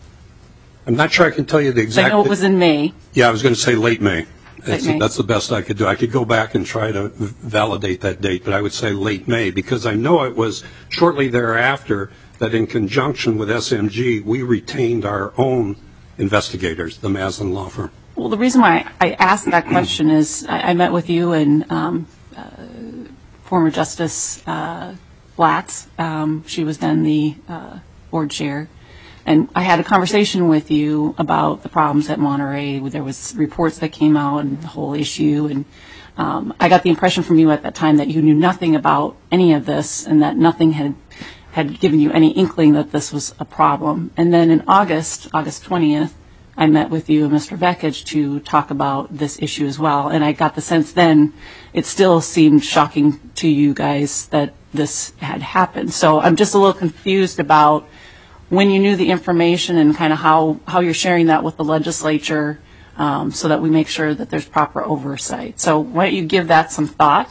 not sure I can tell you the exact... I know it was in May. Yeah, I was going to say late May. That's, May. that's the best I could do. I could go back and try to validate that date, but I would say late May because I know it was shortly thereafter that in conjunction with S M G, we retained our own investigators, the Maslin Law Firm. Well, the reason why I asked that question is I, I met with you and um, uh, former Justice uh, Blatz. Um, she was then the uh, board chair. And I had a conversation with you about the problems at Monterey. There was reports that came out and the whole issue. And um, I got the impression from you at that time that you knew nothing about any of this and that nothing had had given you any inkling that this was a problem. And then in August, August twentieth, I met with you and Mister Vekich to talk about this issue as well. And I got the sense then it still seemed shocking to you guys that this had happened. So I'm just a little confused about when you knew the information and kind of how, how you're sharing that with the legislature um, so that we make sure that there's proper oversight. So why don't you give that some thought?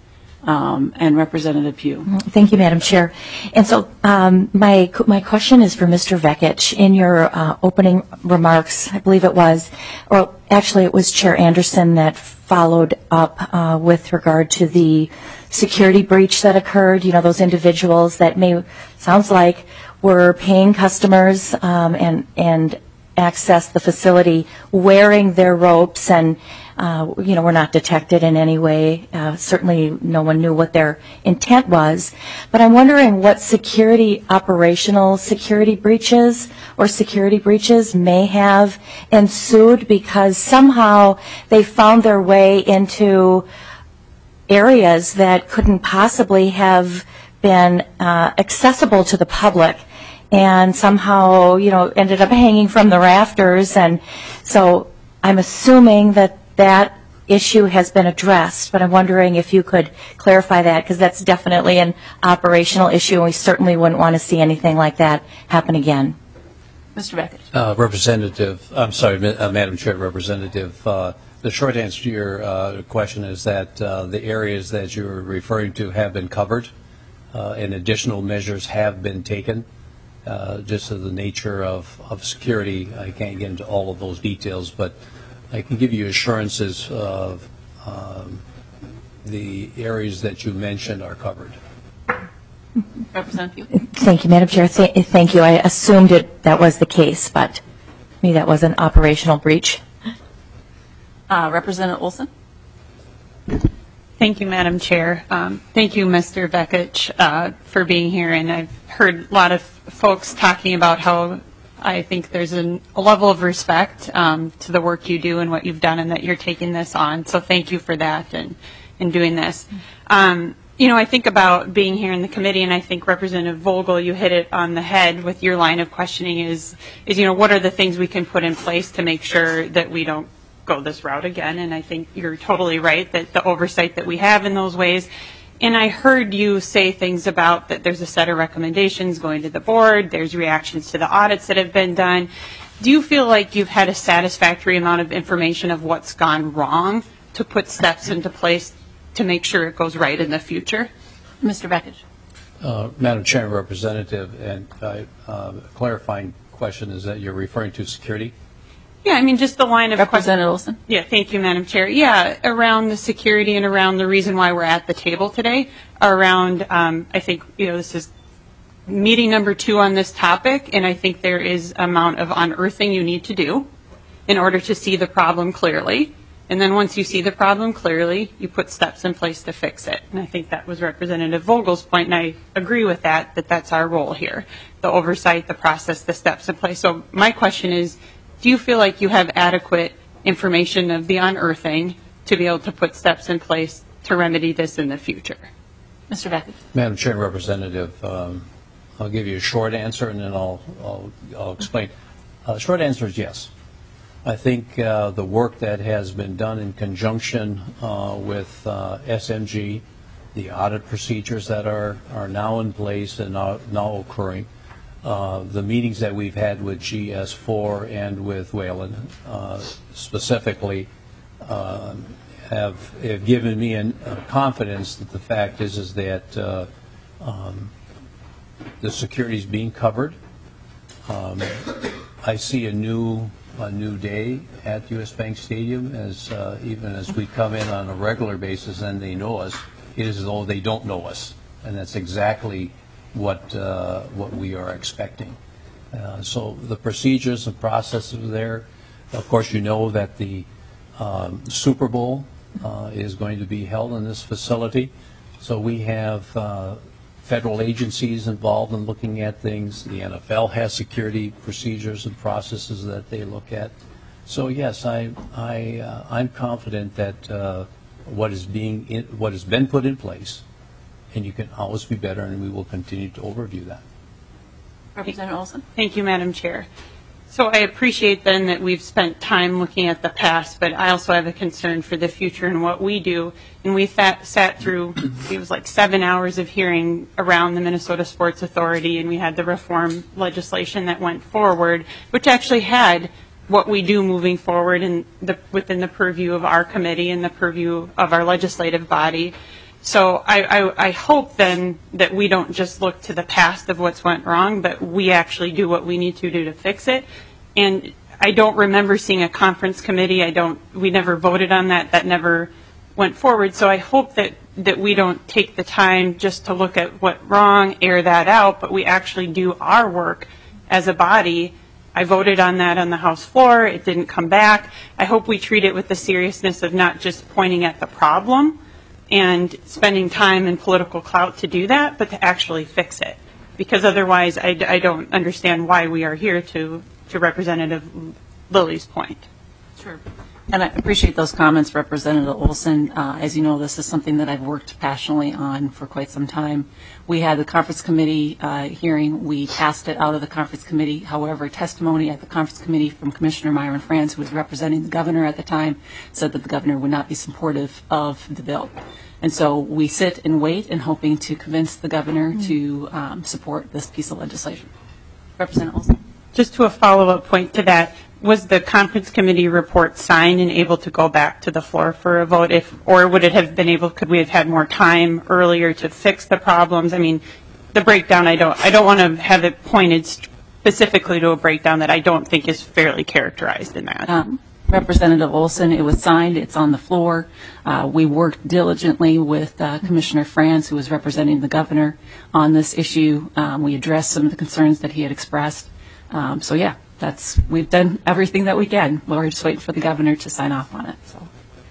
Um, and Representative Pugh. Thank you, Madam Chair. And so um, my my question is for Mister Vekich. In your uh, opening remarks, I believe it was, or actually it was Chair Anderson that followed up uh, with regard to the security breach that occurred. You know, those individuals that may, sounds like, were paying customers um, and and access the facility wearing their ropes and Uh, you know, were not detected in any way. Uh, certainly no one knew what their intent was. But I'm wondering what security, operational security breaches or security breaches may have ensued because somehow they found their way into areas that couldn't possibly have been uh, accessible to the public and somehow, you know, ended up hanging from the rafters. And so I'm assuming that that issue has been addressed, but I'm wondering if you could clarify that because that's definitely an operational issue and we certainly wouldn't want to see anything like that happen again. Mister Vekich. Uh, Representative, I'm sorry, uh, Madam Chair, Representative, uh, the short answer to your uh, question is that uh, the areas that you're referring to have been covered uh, and additional measures have been taken. Uh, just of the nature of, of security, I can't get into all of those details, but I can give you assurances of um, the areas that you mentioned are covered. Representative. Thank you, Madam Chair. Th- thank you. I assumed it, that was the case, but maybe that was an operational breach. Uh, Representative Olson. Thank you, Madam Chair. Um, thank you, Mister Vekich, uh, for being here. And I've heard a lot of folks talking about how I think there's an, a level of respect um, to the work you do and what you've done and that you're taking this on. So thank you for that and, and doing this. Um, you know, I think about being here in the committee, and I think Representative Vogel, you hit it on the head with your line of questioning is, is, you know, what are the things we can put in place to make sure that we don't go this route again? And I think you're totally right that the oversight that we have in those ways. And I heard you say things about that there's a set of recommendations going to the board, there's reactions to the audits that have been done. Do you feel like you've had a satisfactory amount of information of what's gone wrong to put steps into place to make sure it goes right in the future. Mister Beckich. Uh, Madam Chair and Representative, and uh, uh, clarifying question is that you're referring to security? Yeah, I mean, just the line of Representative Olson. Yeah, thank you, Madam Chair. Yeah, around the security and around the reason why we're at the table today, around, um, I think, you know, this is meeting number two on this topic, and I think there is amount of unearthing you need to do in order to see the problem clearly. And then once you see the problem clearly, you put steps in place to fix it. And I think that was Representative Vogel's point, and I agree with that, that that's our role here, the oversight, the process, the steps in place. So my question is, do you feel like you have adequate information of the unearthing to be able to put steps in place to remedy this in the future? Mister Beckich. Madam Chair and Representative, um, I'll give you a short answer and then I'll, I'll, I'll explain. Uh, short answer is yes. I think uh, the work that has been done in conjunction uh, with uh, S M G, the audit procedures that are, are now in place and now, now occurring, uh, the meetings that we've had with G S four and with Wayland uh, specifically uh, have, have given me an, uh, confidence that the fact is, is that uh, um, the security is being covered. Um, I see a new a new day at U S Bank Stadium, as uh, even as we come in on a regular basis and they know us, it is as though they don't know us, and that's exactly what uh, what we are expecting. Uh, so the procedures and processes are there. Of course, you know that the um, Super Bowl uh, is going to be held in this facility, so we have uh, federal agencies involved in looking at things. The N F L has security procedures and processes that they look at. So yes, I, I, uh, I'm confident that uh, what is being, in, what has been put in place, and you can always be better, and we will continue to overview that. Representative Olson. Thank you, Madam Chair. So I appreciate then that we've spent time looking at the past, but I also have a concern for the future and what we do. And we sat, sat through, it was like seven hours of hearing around the Minnesota Sports Authority, and we had the reform legislation that went forward, which actually had what we do moving forward in the, within the purview of our committee and the purview of our legislative body. So I, I, I hope then that we don't just look to the past of what's went wrong, but we actually do what we need to do to fix it. And I don't remember seeing a conference committee. I don't. We never voted on that. That never went forward. So I hope that, that we don't take the time just to look at what wrong, air that out, but we actually do our work as a body. I voted on that on the House floor. It didn't come back. I hope we treat it with the seriousness of not just pointing at the problem and spending time and political clout to do that, but to actually fix it. Because otherwise, I, I don't understand why we are here, to, to Representative Lilly's point. Sure. And I appreciate those comments, Representative Olson. Uh, as you know, this is something that I've worked passionately on for quite some time. We had the conference committee uh, hearing. We passed it out of the conference committee. However, testimony at the conference committee from Commissioner Myron Franz, who was representing the governor at the time, said that the governor would not be supportive of the bill. And so we sit and wait and hoping to convince the governor mm-hmm. to um, support this piece of legislation. Representative Olson. Just to a follow-up point to that, was the conference committee report signed and able to go back to the floor for a vote, if, or would it have been able, could we have had more time earlier to fix the problems? I mean, the breakdown, I don't, I don't want to have it pointed specifically to a breakdown that I don't think is fairly characterized in that. Um, Representative Olson, it was signed, it's on the floor. Uh, we worked diligently with uh, Commissioner Franz, who was representing the governor on this issue. Um, we addressed some of the concerns that he had expressed. Um, so yeah, that's, we've done everything that we can. We're just waiting for the governor to sign off on it. So,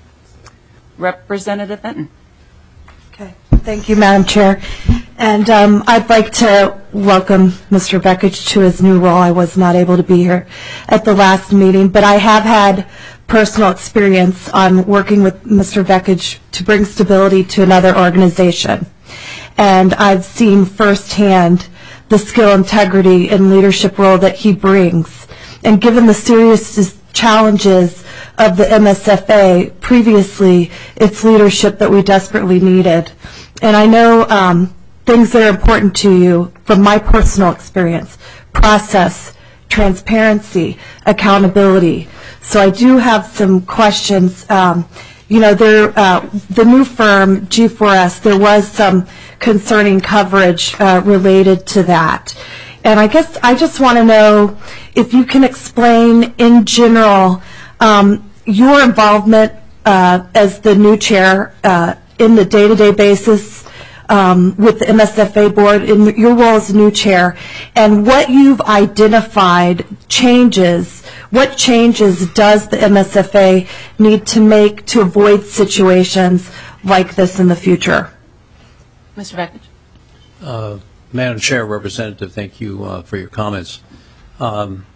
Representative Benton. Okay, thank you, Madam Chair. And um, I'd like to welcome Mister Beckich to his new role. I was not able to be here at the last meeting, but I have had personal experience on working with Mister Beckich to bring stability to another organization. And I've seen firsthand the skill, integrity, and leadership role that he brings. And given the serious challenges of the M S F A, previously, it's leadership that we desperately needed. And I know um, things that are important to you from my personal experience: process, transparency, accountability. So I do have some questions. Um, you know, there, uh, the new firm, G four S, there was some concerning coverage uh, related to that. And I guess I just want to know if you can explain in general um, your involvement uh, as the new chair uh, in the day-to-day basis um, with the M S F A board, in your role as the new chair, and what you've identified changes, what changes does the M S F A need to make to avoid situations like this in the future? Mister Beckett. Uh, Madam Chair, Representative, thank you uh, for your comments. Um,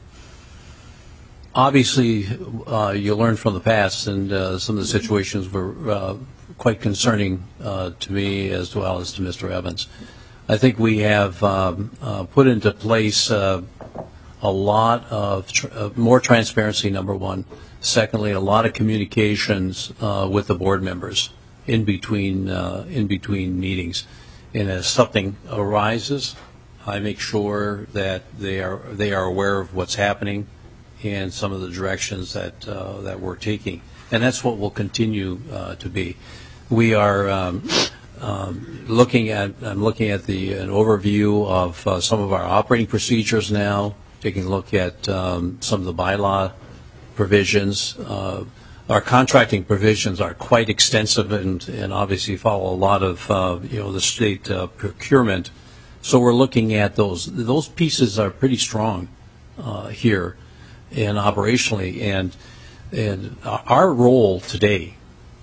obviously, uh, you learned from the past, and uh, some of the situations were uh, quite concerning uh, to me as well as to Mister Evans. I think we have um, uh, put into place uh, a lot of tr uh, more transparency, number one. Secondly, a lot of communications uh, with the board members in between uh, in between meetings. And as something arises, I make sure that they are they are aware of what's happening and some of the directions that uh, that we're taking, and that's what will continue uh, to be. We are um, um, looking at I'm looking at the an overview of uh, some of our operating procedures now, taking a look at um, some of the bylaw provisions. Uh, Our contracting provisions are quite extensive and, and obviously follow a lot of uh, you know the state uh, procurement. So we're looking at those. Those pieces are pretty strong uh, here, and operationally. And and our role today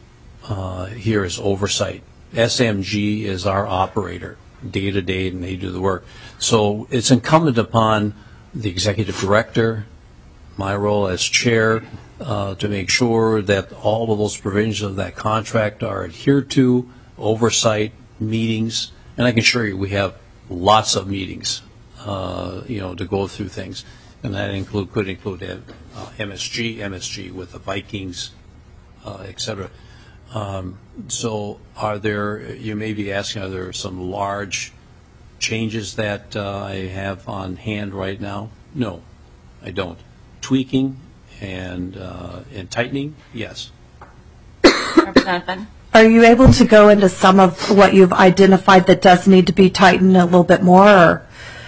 uh, here is oversight. S M G is our operator day to day, and they do the work. So it's incumbent upon the executive director, my role as chair, Uh, to make sure that all of those provisions of that contract are adhered to, oversight, meetings, and I can assure you we have lots of meetings, uh, you know, to go through things, and that include could include uh, M S G, M S G with the Vikings, uh, et cetera. Um, so, are there? You may be asking, are there some large changes that uh, I have on hand right now? No, I don't. Tweaking and uh, and tightening, yes. Representative. Are you able to go into some of what you've identified that does need to be tightened a little bit more, or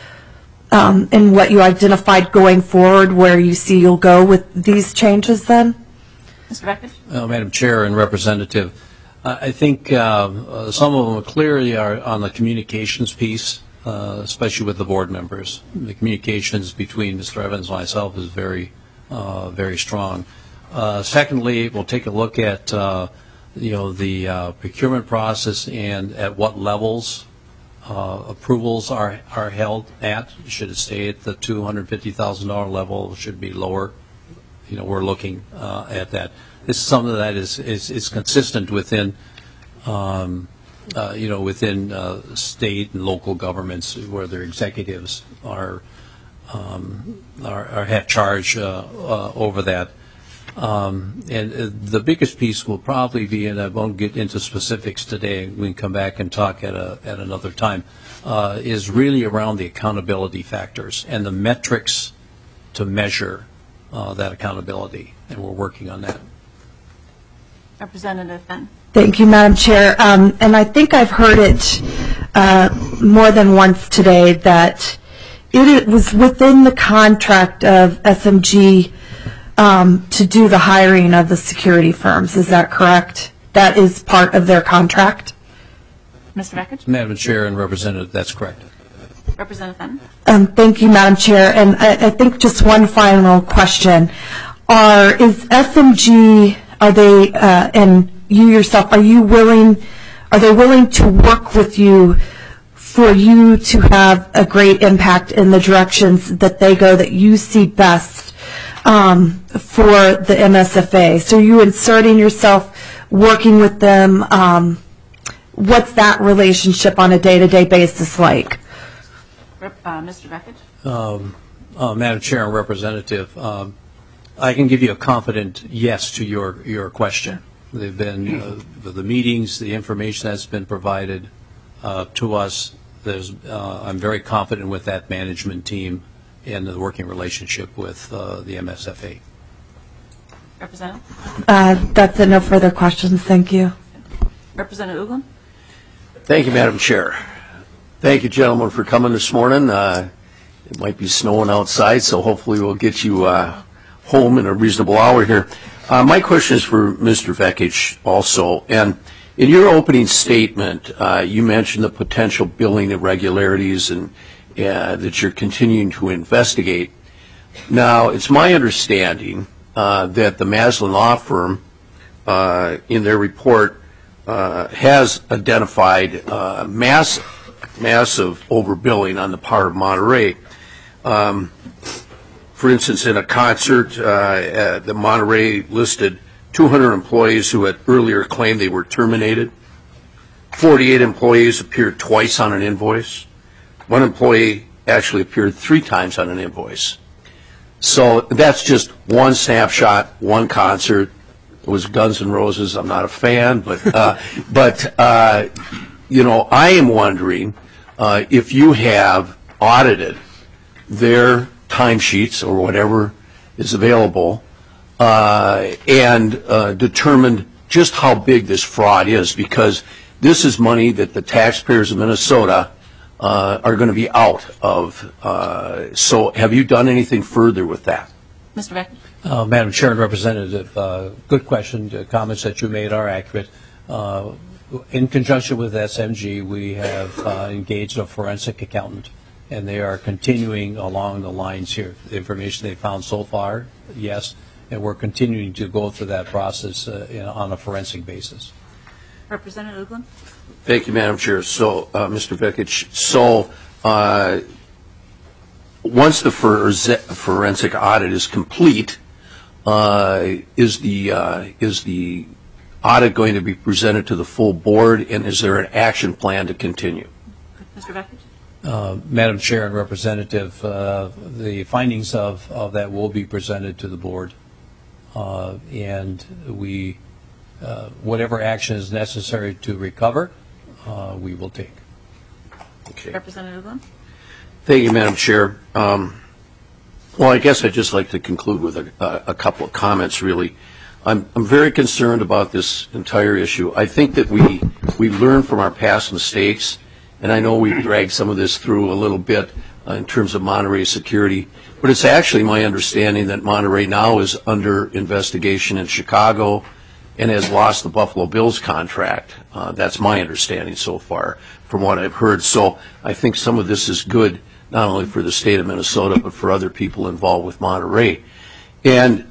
um, in what you identified going forward, where you see you'll go with these changes then? Mister Beckett? Uh, Madam Chair and Representative, uh, I think uh, uh, some of them clearly are on the communications piece, uh, especially with the board members. The communications between Mister Evans and myself is very Uh, very strong. Uh, secondly, we'll take a look at uh, you know the uh, procurement process and at what levels uh, approvals are are held at. Should it stay at the two hundred fifty thousand dollar level? Should it be lower? You know, we're looking uh, at that. This is something that is is, is consistent within um, uh, you know within uh, state and local governments where their executives are. Um, are, are have charge uh, uh, over that. Um, and uh, the biggest piece will probably be, and I won't get into specifics today, we can come back and talk at, a, at another time, uh, is really around the accountability factors and the metrics to measure uh, that accountability, and we're working on that. Representative Fenn. Thank you, Madam Chair. Um, and I think I've heard it uh, more than once today that it was within the contract of S M G um, to do the hiring of the security firms. Is that correct? That is part of their contract? Mister Beckett? Madam Chair and Representative, that's correct. Representative Fenn. Um, thank you, Madam Chair. And I, I think just one final question. Are, is S M G, are they, uh, and you yourself, are you willing, are they willing to work with you for you to have a great impact in the directions that they go that you see best um, for the M S F A? So you inserting yourself, working with them, um, what's that relationship on a day-to-day basis like? Uh, Mister Beckett? Um, uh, Madam Chair and Representative, um, I can give you a confident yes to your, your question. They've been, uh, the meetings, the information that's been provided uh, to us, There's, uh, I'm very confident with that management team and the working relationship with uh, the M S F A. Representative? Uh, That's it, no further questions, thank you. Representative Uglum? Thank you, Madam Chair. Thank you, gentlemen, for coming this morning. Uh, it might be snowing outside, so hopefully we'll get you uh, home in a reasonable hour here. Uh, my question is for Mister Vekich also. And in your opening statement, uh, you mentioned the potential billing irregularities and uh, that you're continuing to investigate. Now, it's my understanding uh, that the Maslin Law Firm, uh, in their report, uh, has identified uh, massive, massive overbilling on the part of Monterey. Um, for instance, in a concert, uh, uh, the Monterey listed two hundred employees who had earlier claimed they were terminated. forty-eight employees appeared twice on an invoice. One employee actually appeared three times on an invoice. So that's just one snapshot, one concert. It was Guns N' Roses. I'm not a fan, but uh, but uh, you know, I am wondering uh, if you have audited their timesheets or whatever is available uh, and uh, determined just how big this fraud is, because this is money that the taxpayers of Minnesota uh, are going to be out of. Uh, so have you done anything further with that? Mister Beck? Uh, Madam Chair and Representative, uh, good question. The comments that you made are accurate. Uh, in conjunction with S M G, we have uh, engaged a forensic accountant, and they are continuing along the lines here. The information they found so far, yes, and we're continuing to go through that process uh, in, on a forensic basis. Representative Uglum? Thank you, Madam Chair. So, uh, Mister Vekich, so uh, once the forensic audit is complete, uh, is the uh, is the audit going to be presented to the full board, and is there an action plan to continue? Mister Vekich? Uh, Madam Chair and Representative, uh, the findings of, of that will be presented to the board, uh, and we, uh, whatever action is necessary to recover, uh, we will take. Okay. Representative Uglum? Thank you, Madam Chair. Um, well, I guess I'd just like to conclude with a, a, a couple of comments, really. I'm, I'm very concerned about this entire issue. I think that we, we learn from our past mistakes, and I know we've dragged some of this through a little bit uh, in terms of Monterey security, but it's actually my understanding that Monterey now is under investigation in Chicago and has lost the Buffalo Bills contract. Uh, that's my understanding so far from what I've heard. So I think some of this is good, not only for the state of Minnesota, but for other people involved with Monterey. And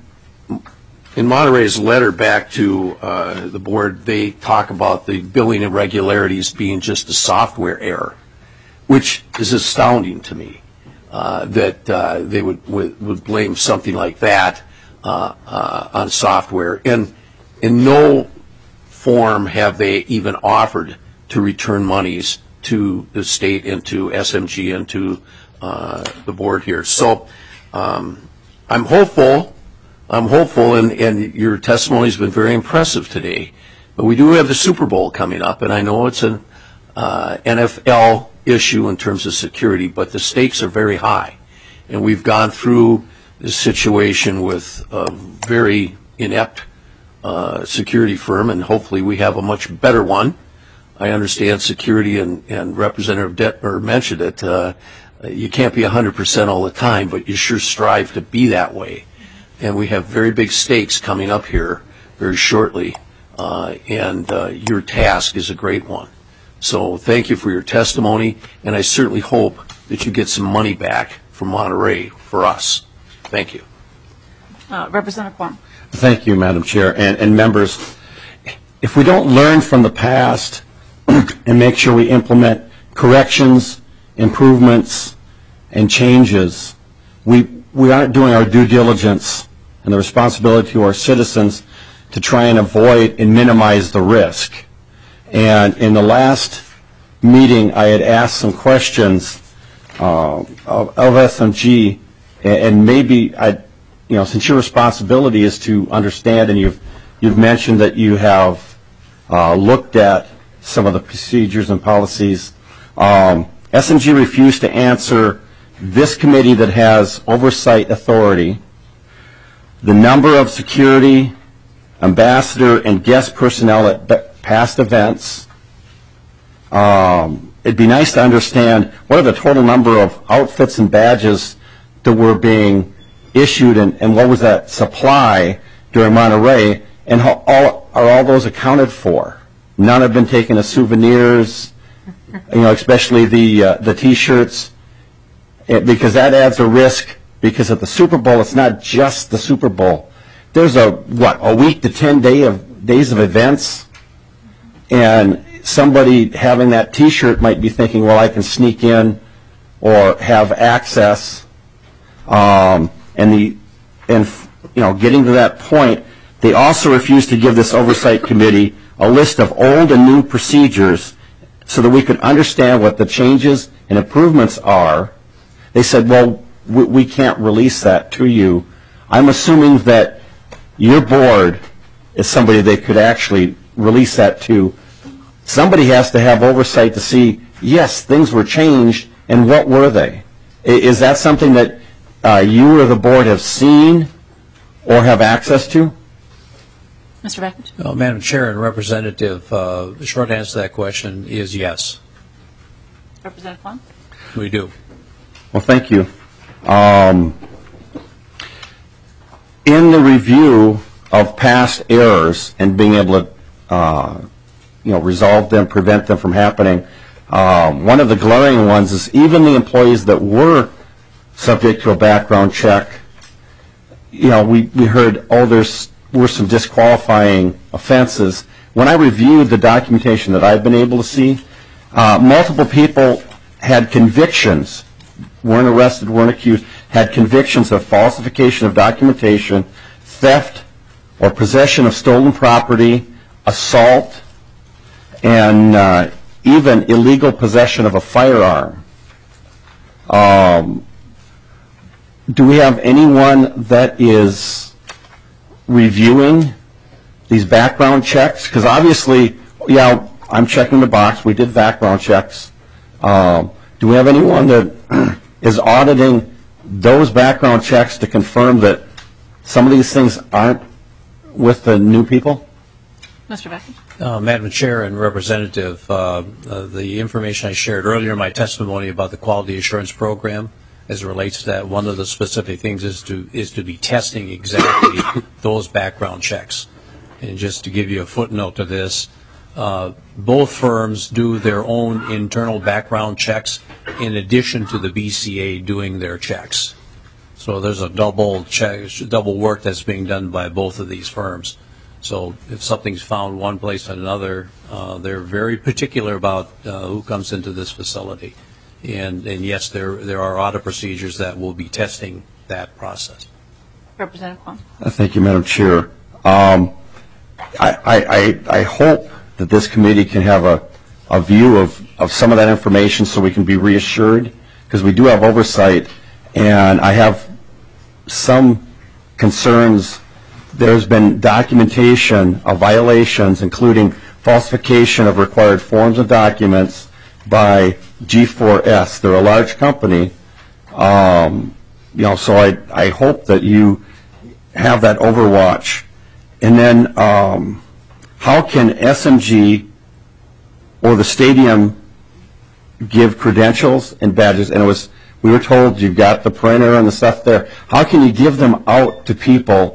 in Monterey's letter back to uh, the board, they talk about the billing irregularities being just a software error, which is astounding to me, uh, that uh, they would, would would blame something like that uh, uh, on software. And in no form have they even offered to return monies to the state and to S M G and to uh, the board here. So um, I'm hopeful. I'm hopeful, and, and your testimony has been very impressive today. But we do have the Super Bowl coming up, and I know it's an uh, N F L issue in terms of security, but the stakes are very high. And we've gone through this situation with a very inept uh, security firm, and hopefully we have a much better one. I understand security, and, and Representative Detmer mentioned it. Uh, you can't be one hundred percent all the time, but you sure strive to be that way. And we have very big stakes coming up here very shortly, uh, and uh, your task is a great one. So thank you for your testimony, and I certainly hope that you get some money back from Monterey for us. Thank you. Uh, Representative Quam. Thank you, Madam Chair. And, and members, if we don't learn from the past and make sure we implement corrections, improvements, and changes, we, we aren't doing our due diligence and the responsibility to our citizens to try and avoid and minimize the risk. And in the last meeting, I had asked some questions uh, of, of S M G, and, and maybe I, you know, since your responsibility is to understand, and you've you've mentioned that you have uh, looked at some of the procedures and policies. Um, S M G refused to answer this committee that has oversight authority the number of security, ambassador, and guest personnel at be- past events. Um, it'd be nice to understand what are the total number of outfits and badges that were being issued, and, and what was that supply during Monterey, and how all, are all those accounted for? None have been taken as souvenirs, you know, especially the uh, the T-shirts, it, because that adds a risk. Because at the Super Bowl, it's not just the Super Bowl. There's a what a week to ten day of days of events, and somebody having that T-shirt might be thinking, well, I can sneak in or have access, um, and the and you know, getting to that point, they also refused to give this oversight committee a list of old and new procedures so that we could understand what the changes and improvements are. They said, well, we, we can't release that to you. I'm assuming that your board is somebody they could actually release that to. Somebody has to have oversight to see, yes, things were changed, and what were they? I, is that something that uh, you or the board have seen or have access to? Mister Beckett? Well, Madam Chair and Representative, uh, the short answer to that question is yes. Representative Plum? We do. Well, thank you. Um, in the review of past errors and being able to, uh, you know, resolve them, prevent them from happening, um, one of the glaring ones is even the employees that were subject to a background check. You know, we, we heard, oh, there's were some disqualifying offenses. When I reviewed the documentation that I've been able to see, uh, multiple people had convictions, weren't arrested, weren't accused, had convictions of falsification of documentation, theft or possession of stolen property, assault, and uh, even illegal possession of a firearm. Um, do we have anyone that is reviewing these background checks? Because obviously, yeah, I'm checking the box. We did background checks. Um, do we have anyone that is auditing those background checks to confirm that some of these things aren't with the new people? Mister Beckett? Uh, Madam Chair and Representative, uh, uh, the information I shared earlier in my testimony about the quality assurance program, as it relates to that, one of the specific things is to is to be testing exactly those background checks. And just to give you a footnote to this, uh, both firms do their own internal background checks in addition to the B C A doing their checks. So there's a double check, double work that's being done by both of these firms. So if something's found one place or another, uh, they're very particular about uh, who comes into this facility. And, and yes, there there are audit procedures that will be testing that process. Representative Kwong. Uh, Thank you, Madam Chair. Um, I, I, I hope that this committee can have a, a view of, of some of that information so we can be reassured, because we do have oversight, and I have some concerns. There's been documentation of violations, including falsification of required forms and documents by G four S. They're a large company. Um, you know, so I, I hope that you have that overwatch. And then um, how can S M G or the stadium give credentials and badges? And it was, we were told you've got the printer and the stuff there. How can you give them out to people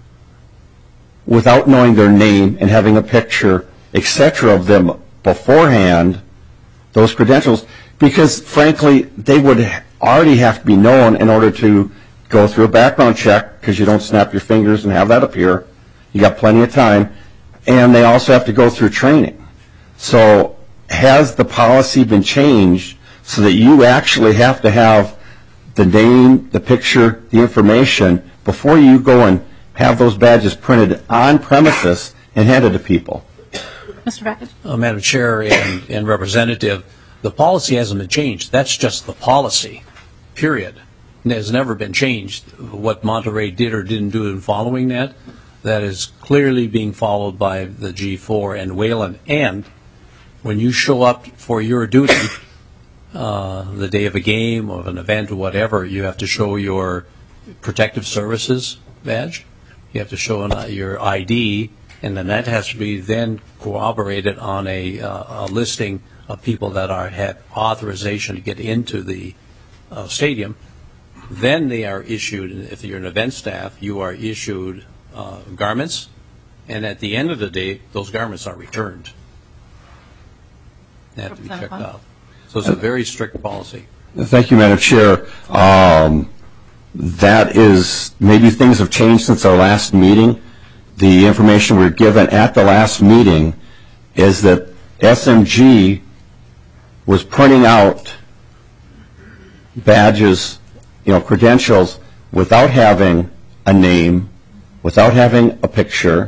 without knowing their name and having a picture, et cetera, of them beforehand, those credentials? Because, frankly, they would already have to be known in order to go through a background check, because you don't snap your fingers and have that appear. You got plenty of time. And they also have to go through training. So has the policy been changed so that you actually have to have the name, the picture, the information before you go and have those badges printed on premises and handed to people? Mister Beckett? Uh, Madam Chair and, and Representative, the policy hasn't been changed. That's just the policy, period. It has never been changed. What Monterey did or didn't do in following that, that is clearly being followed by the G four and Wayland. And when you show up for your duty, uh, the day of a game or of an event or whatever, you have to show your protective services badge You have to show an, your I D, and then that has to be then corroborated on a, uh, a listing of people that are have authorization to get into the uh, stadium. Then they are issued, if you're an event staff, you are issued uh, garments, and at the end of the day, those garments are returned. They have to be checked out. So it's a very strict policy. Thank you, Madam Chair. Um, that is, maybe things have changed since our last meeting. The information we were given at the last meeting is that S M G was printing out badges, you know, credentials, without having a name, without having a picture.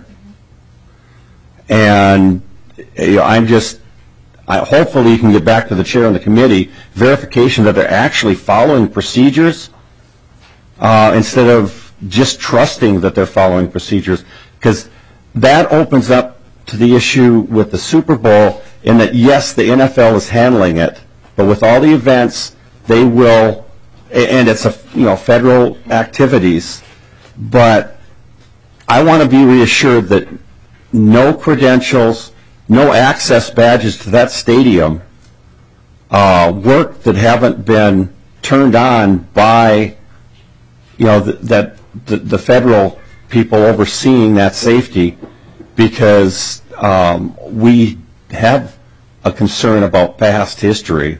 And you know, I'm just, I, hopefully you can get back to the chair and the committee, verification that they're actually following procedures uh, instead of just trusting that they're following procedures, because that opens up to the issue with the Super Bowl in that, yes, the N F L is handling it, but with all the events, they will, and it's a, you know, federal activities, but I want to be reassured that no credentials, no access badges to that stadium, uh, work that haven't been turned on by, you know, th that the, the federal people overseeing that safety, because um, we have a concern about past history.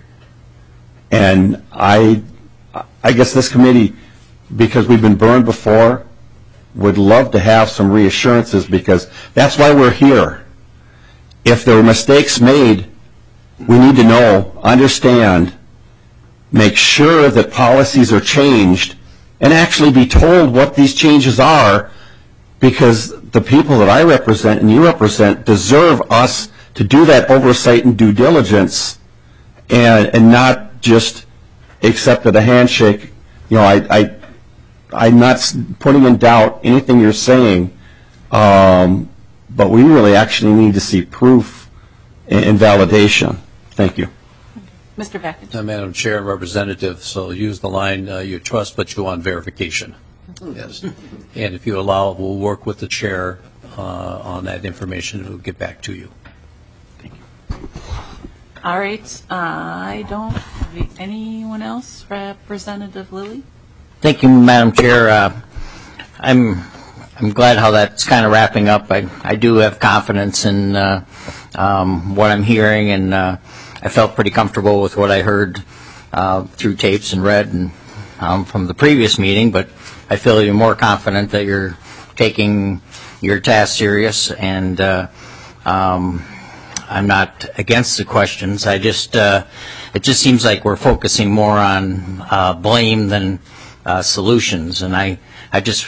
And I, I guess this committee, because we've been burned before, would love to have some reassurances, because that's why we're here. If there were mistakes made, we need to know, understand, make sure that policies are changed, and actually be told what these changes are, because the people that I represent and you represent deserve us to do that oversight and due diligence, and, and not just accept a handshake. You know, I, I, I'm not putting in doubt anything you're saying, um, but we really actually need to see proof and, and validation. Thank you. Mister Beckett. Uh, Madam Chair and Representative, so use the line, uh, you trust, but you want verification. Yes. And if you allow, we'll work with the chair uh, on that information, and we'll get back to you. Thank you. All right. Uh, I don't have anyone else. Representative Lilly? Thank you, Madam Chair. Uh, I'm I'm glad how that's kind of wrapping up. I, I do have confidence in uh, um, what I'm hearing, and uh, I felt pretty comfortable with what I heard uh, through tapes and read and um, from the previous meeting, but I feel even more confident that you're taking your task serious, and uh, um, I'm not against the questions. I just, uh, it just seems like we're focusing more on uh, blame than uh, solutions, and I, I just,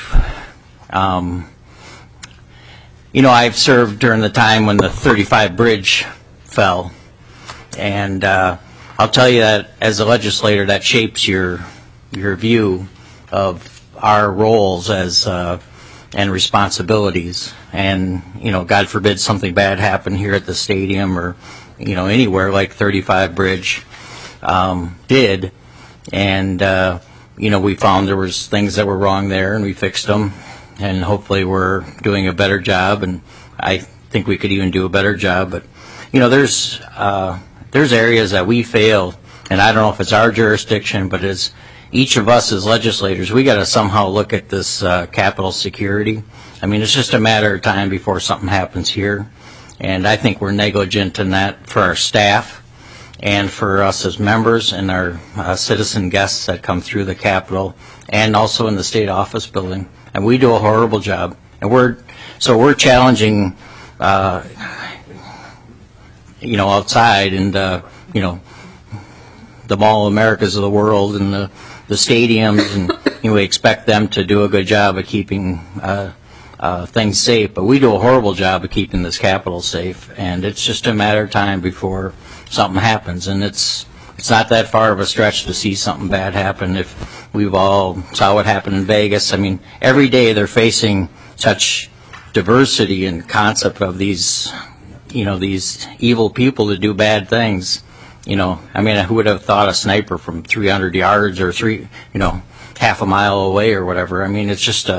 um, you know, I've served during the time when the thirty-five bridge fell, and uh, I'll tell you that as a legislator, that shapes your your view of our roles as uh, and responsibilities. And you know, God forbid something bad happen here at the stadium or you know anywhere like thirty-five bridge um, did, and uh, you know we found there was things that were wrong there, and we fixed them, and hopefully we're doing a better job. And I think we could even do a better job. But you know, there's uh, there's areas that we fail, and I don't know if it's our jurisdiction, but it's each of us as legislators, we got to somehow look at this uh, Capitol security. I mean, it's just a matter of time before something happens here, and I think we're negligent in that for our staff and for us as members and our uh, citizen guests that come through the Capitol and also in the state office building. And we do a horrible job, and we're so we're challenging, uh, you know, outside and uh, you know, the Mall of Americas of the world and the the stadiums, and you know, we expect them to do a good job of keeping uh, uh, things safe, but we do a horrible job of keeping this Capitol safe, and it's just a matter of time before something happens. And it's it's not that far of a stretch to see something bad happen. If we've all saw what happened in Vegas, I mean, every day they're facing such diversity and concept of these, you know, these evil people that do bad things. You know, I mean, who would have thought a sniper from three hundred yards or three, you know, half a mile away or whatever? I mean, it's just a, a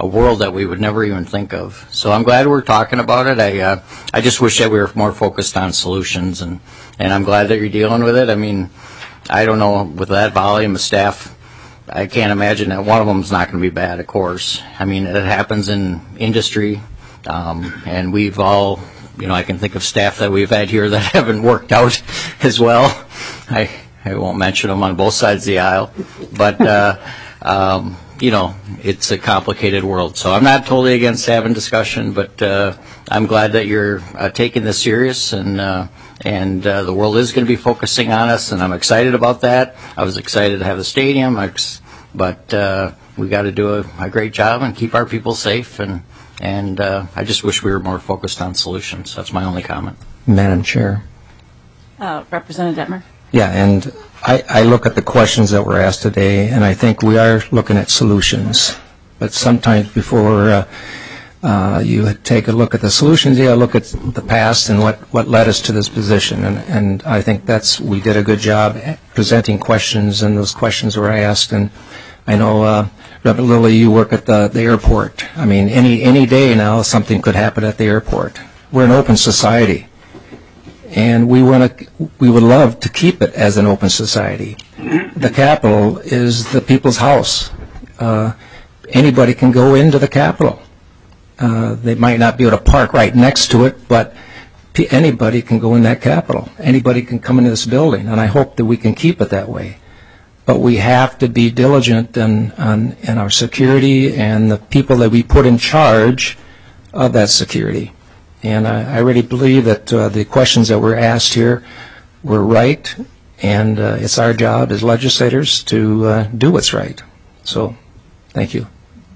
a world that we would never even think of. So I'm glad we're talking about it. I uh, I just wish that we were more focused on solutions, and, and I'm glad that you're dealing with it. I mean, I don't know, with that volume of staff, I can't imagine that one of them is not going to be bad, of course. I mean, it happens in industry, um, and we've all, you know, I can think of staff that we've had here that haven't worked out as well. I, I won't mention them on both sides of the aisle, but, uh, um, you know, it's a complicated world. So I'm not totally against having discussion, but uh, I'm glad that you're uh, taking this serious, and uh, and uh, the world is going to be focusing on us, and I'm excited about that. I was excited to have the stadium, but uh, we got to do a, a great job and keep our people safe, and and uh, I just wish we were more focused on solutions. That's my only comment. Madam Chair. Uh, Representative Detmer. Yeah, and I, I look at the questions that were asked today, and I think we are looking at solutions. But sometimes before uh, uh, you take a look at the solutions, you got to look at the past and what, what led us to this position. And, and I think that's we did a good job presenting questions, and those questions were asked. And I know, uh, Reverend Lilly, you work at the, the airport. I mean, any any day now something could happen at the airport. We're an open society. And we want to, we would love to keep it as an open society. The Capitol is the people's house. Uh, anybody can go into the Capitol. Uh, they might not be able to park right next to it, but p- anybody can go in that Capitol. Anybody can come into this building, and I hope that we can keep it that way. But we have to be diligent in, on, in our security and the people that we put in charge of that security. And I, I really believe that uh, the questions that were asked here were right, and uh, it's our job as legislators to uh, do what's right. So, thank you.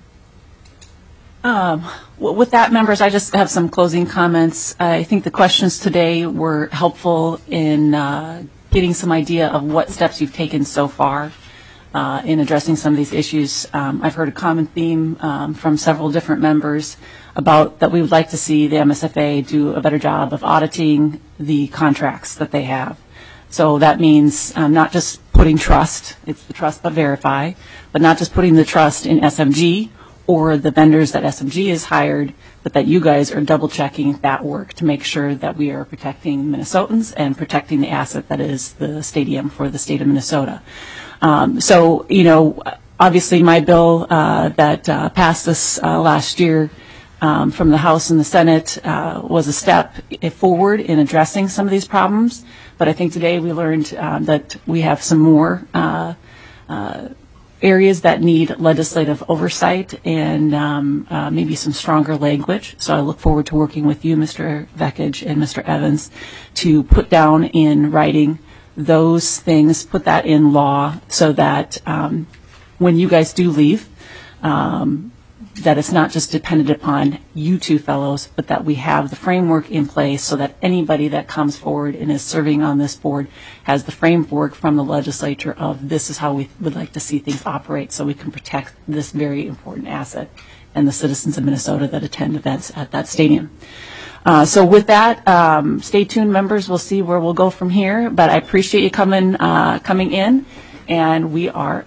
Um, with that, members, I just have some closing comments. I think the questions today were helpful in uh, getting some idea of what steps you've taken so far uh, in addressing some of these issues. Um, I've heard a common theme um, from several different members about that we would like to see the M S F A do a better job of auditing the contracts that they have. So that means um, not just putting trust, it's the trust but verify, but not just putting the trust in S M G or the vendors that S M G has hired, but that you guys are double checking that work to make sure that we are protecting Minnesotans and protecting the asset that is the stadium for the state of Minnesota. Um, so, you know, obviously my bill uh, that uh, passed us uh, last year Um, from the House and the Senate uh, was a step forward in addressing some of these problems. But I think today we learned um, that we have some more uh, uh, areas that need legislative oversight and um, uh, maybe some stronger language. So I look forward to working with you, Mister Vekich and Mister Evans, to put down in writing those things, put that in law so that um, when you guys do leave, um, that it's not just dependent upon you two fellows, but that we have the framework in place so that anybody that comes forward and is serving on this board has the framework from the legislature of this is how we would like to see things operate so we can protect this very important asset and the citizens of Minnesota that attend events at that stadium. Uh, so with that, um, stay tuned, members. We'll see where we'll go from here, but I appreciate you coming, uh, coming in, and we are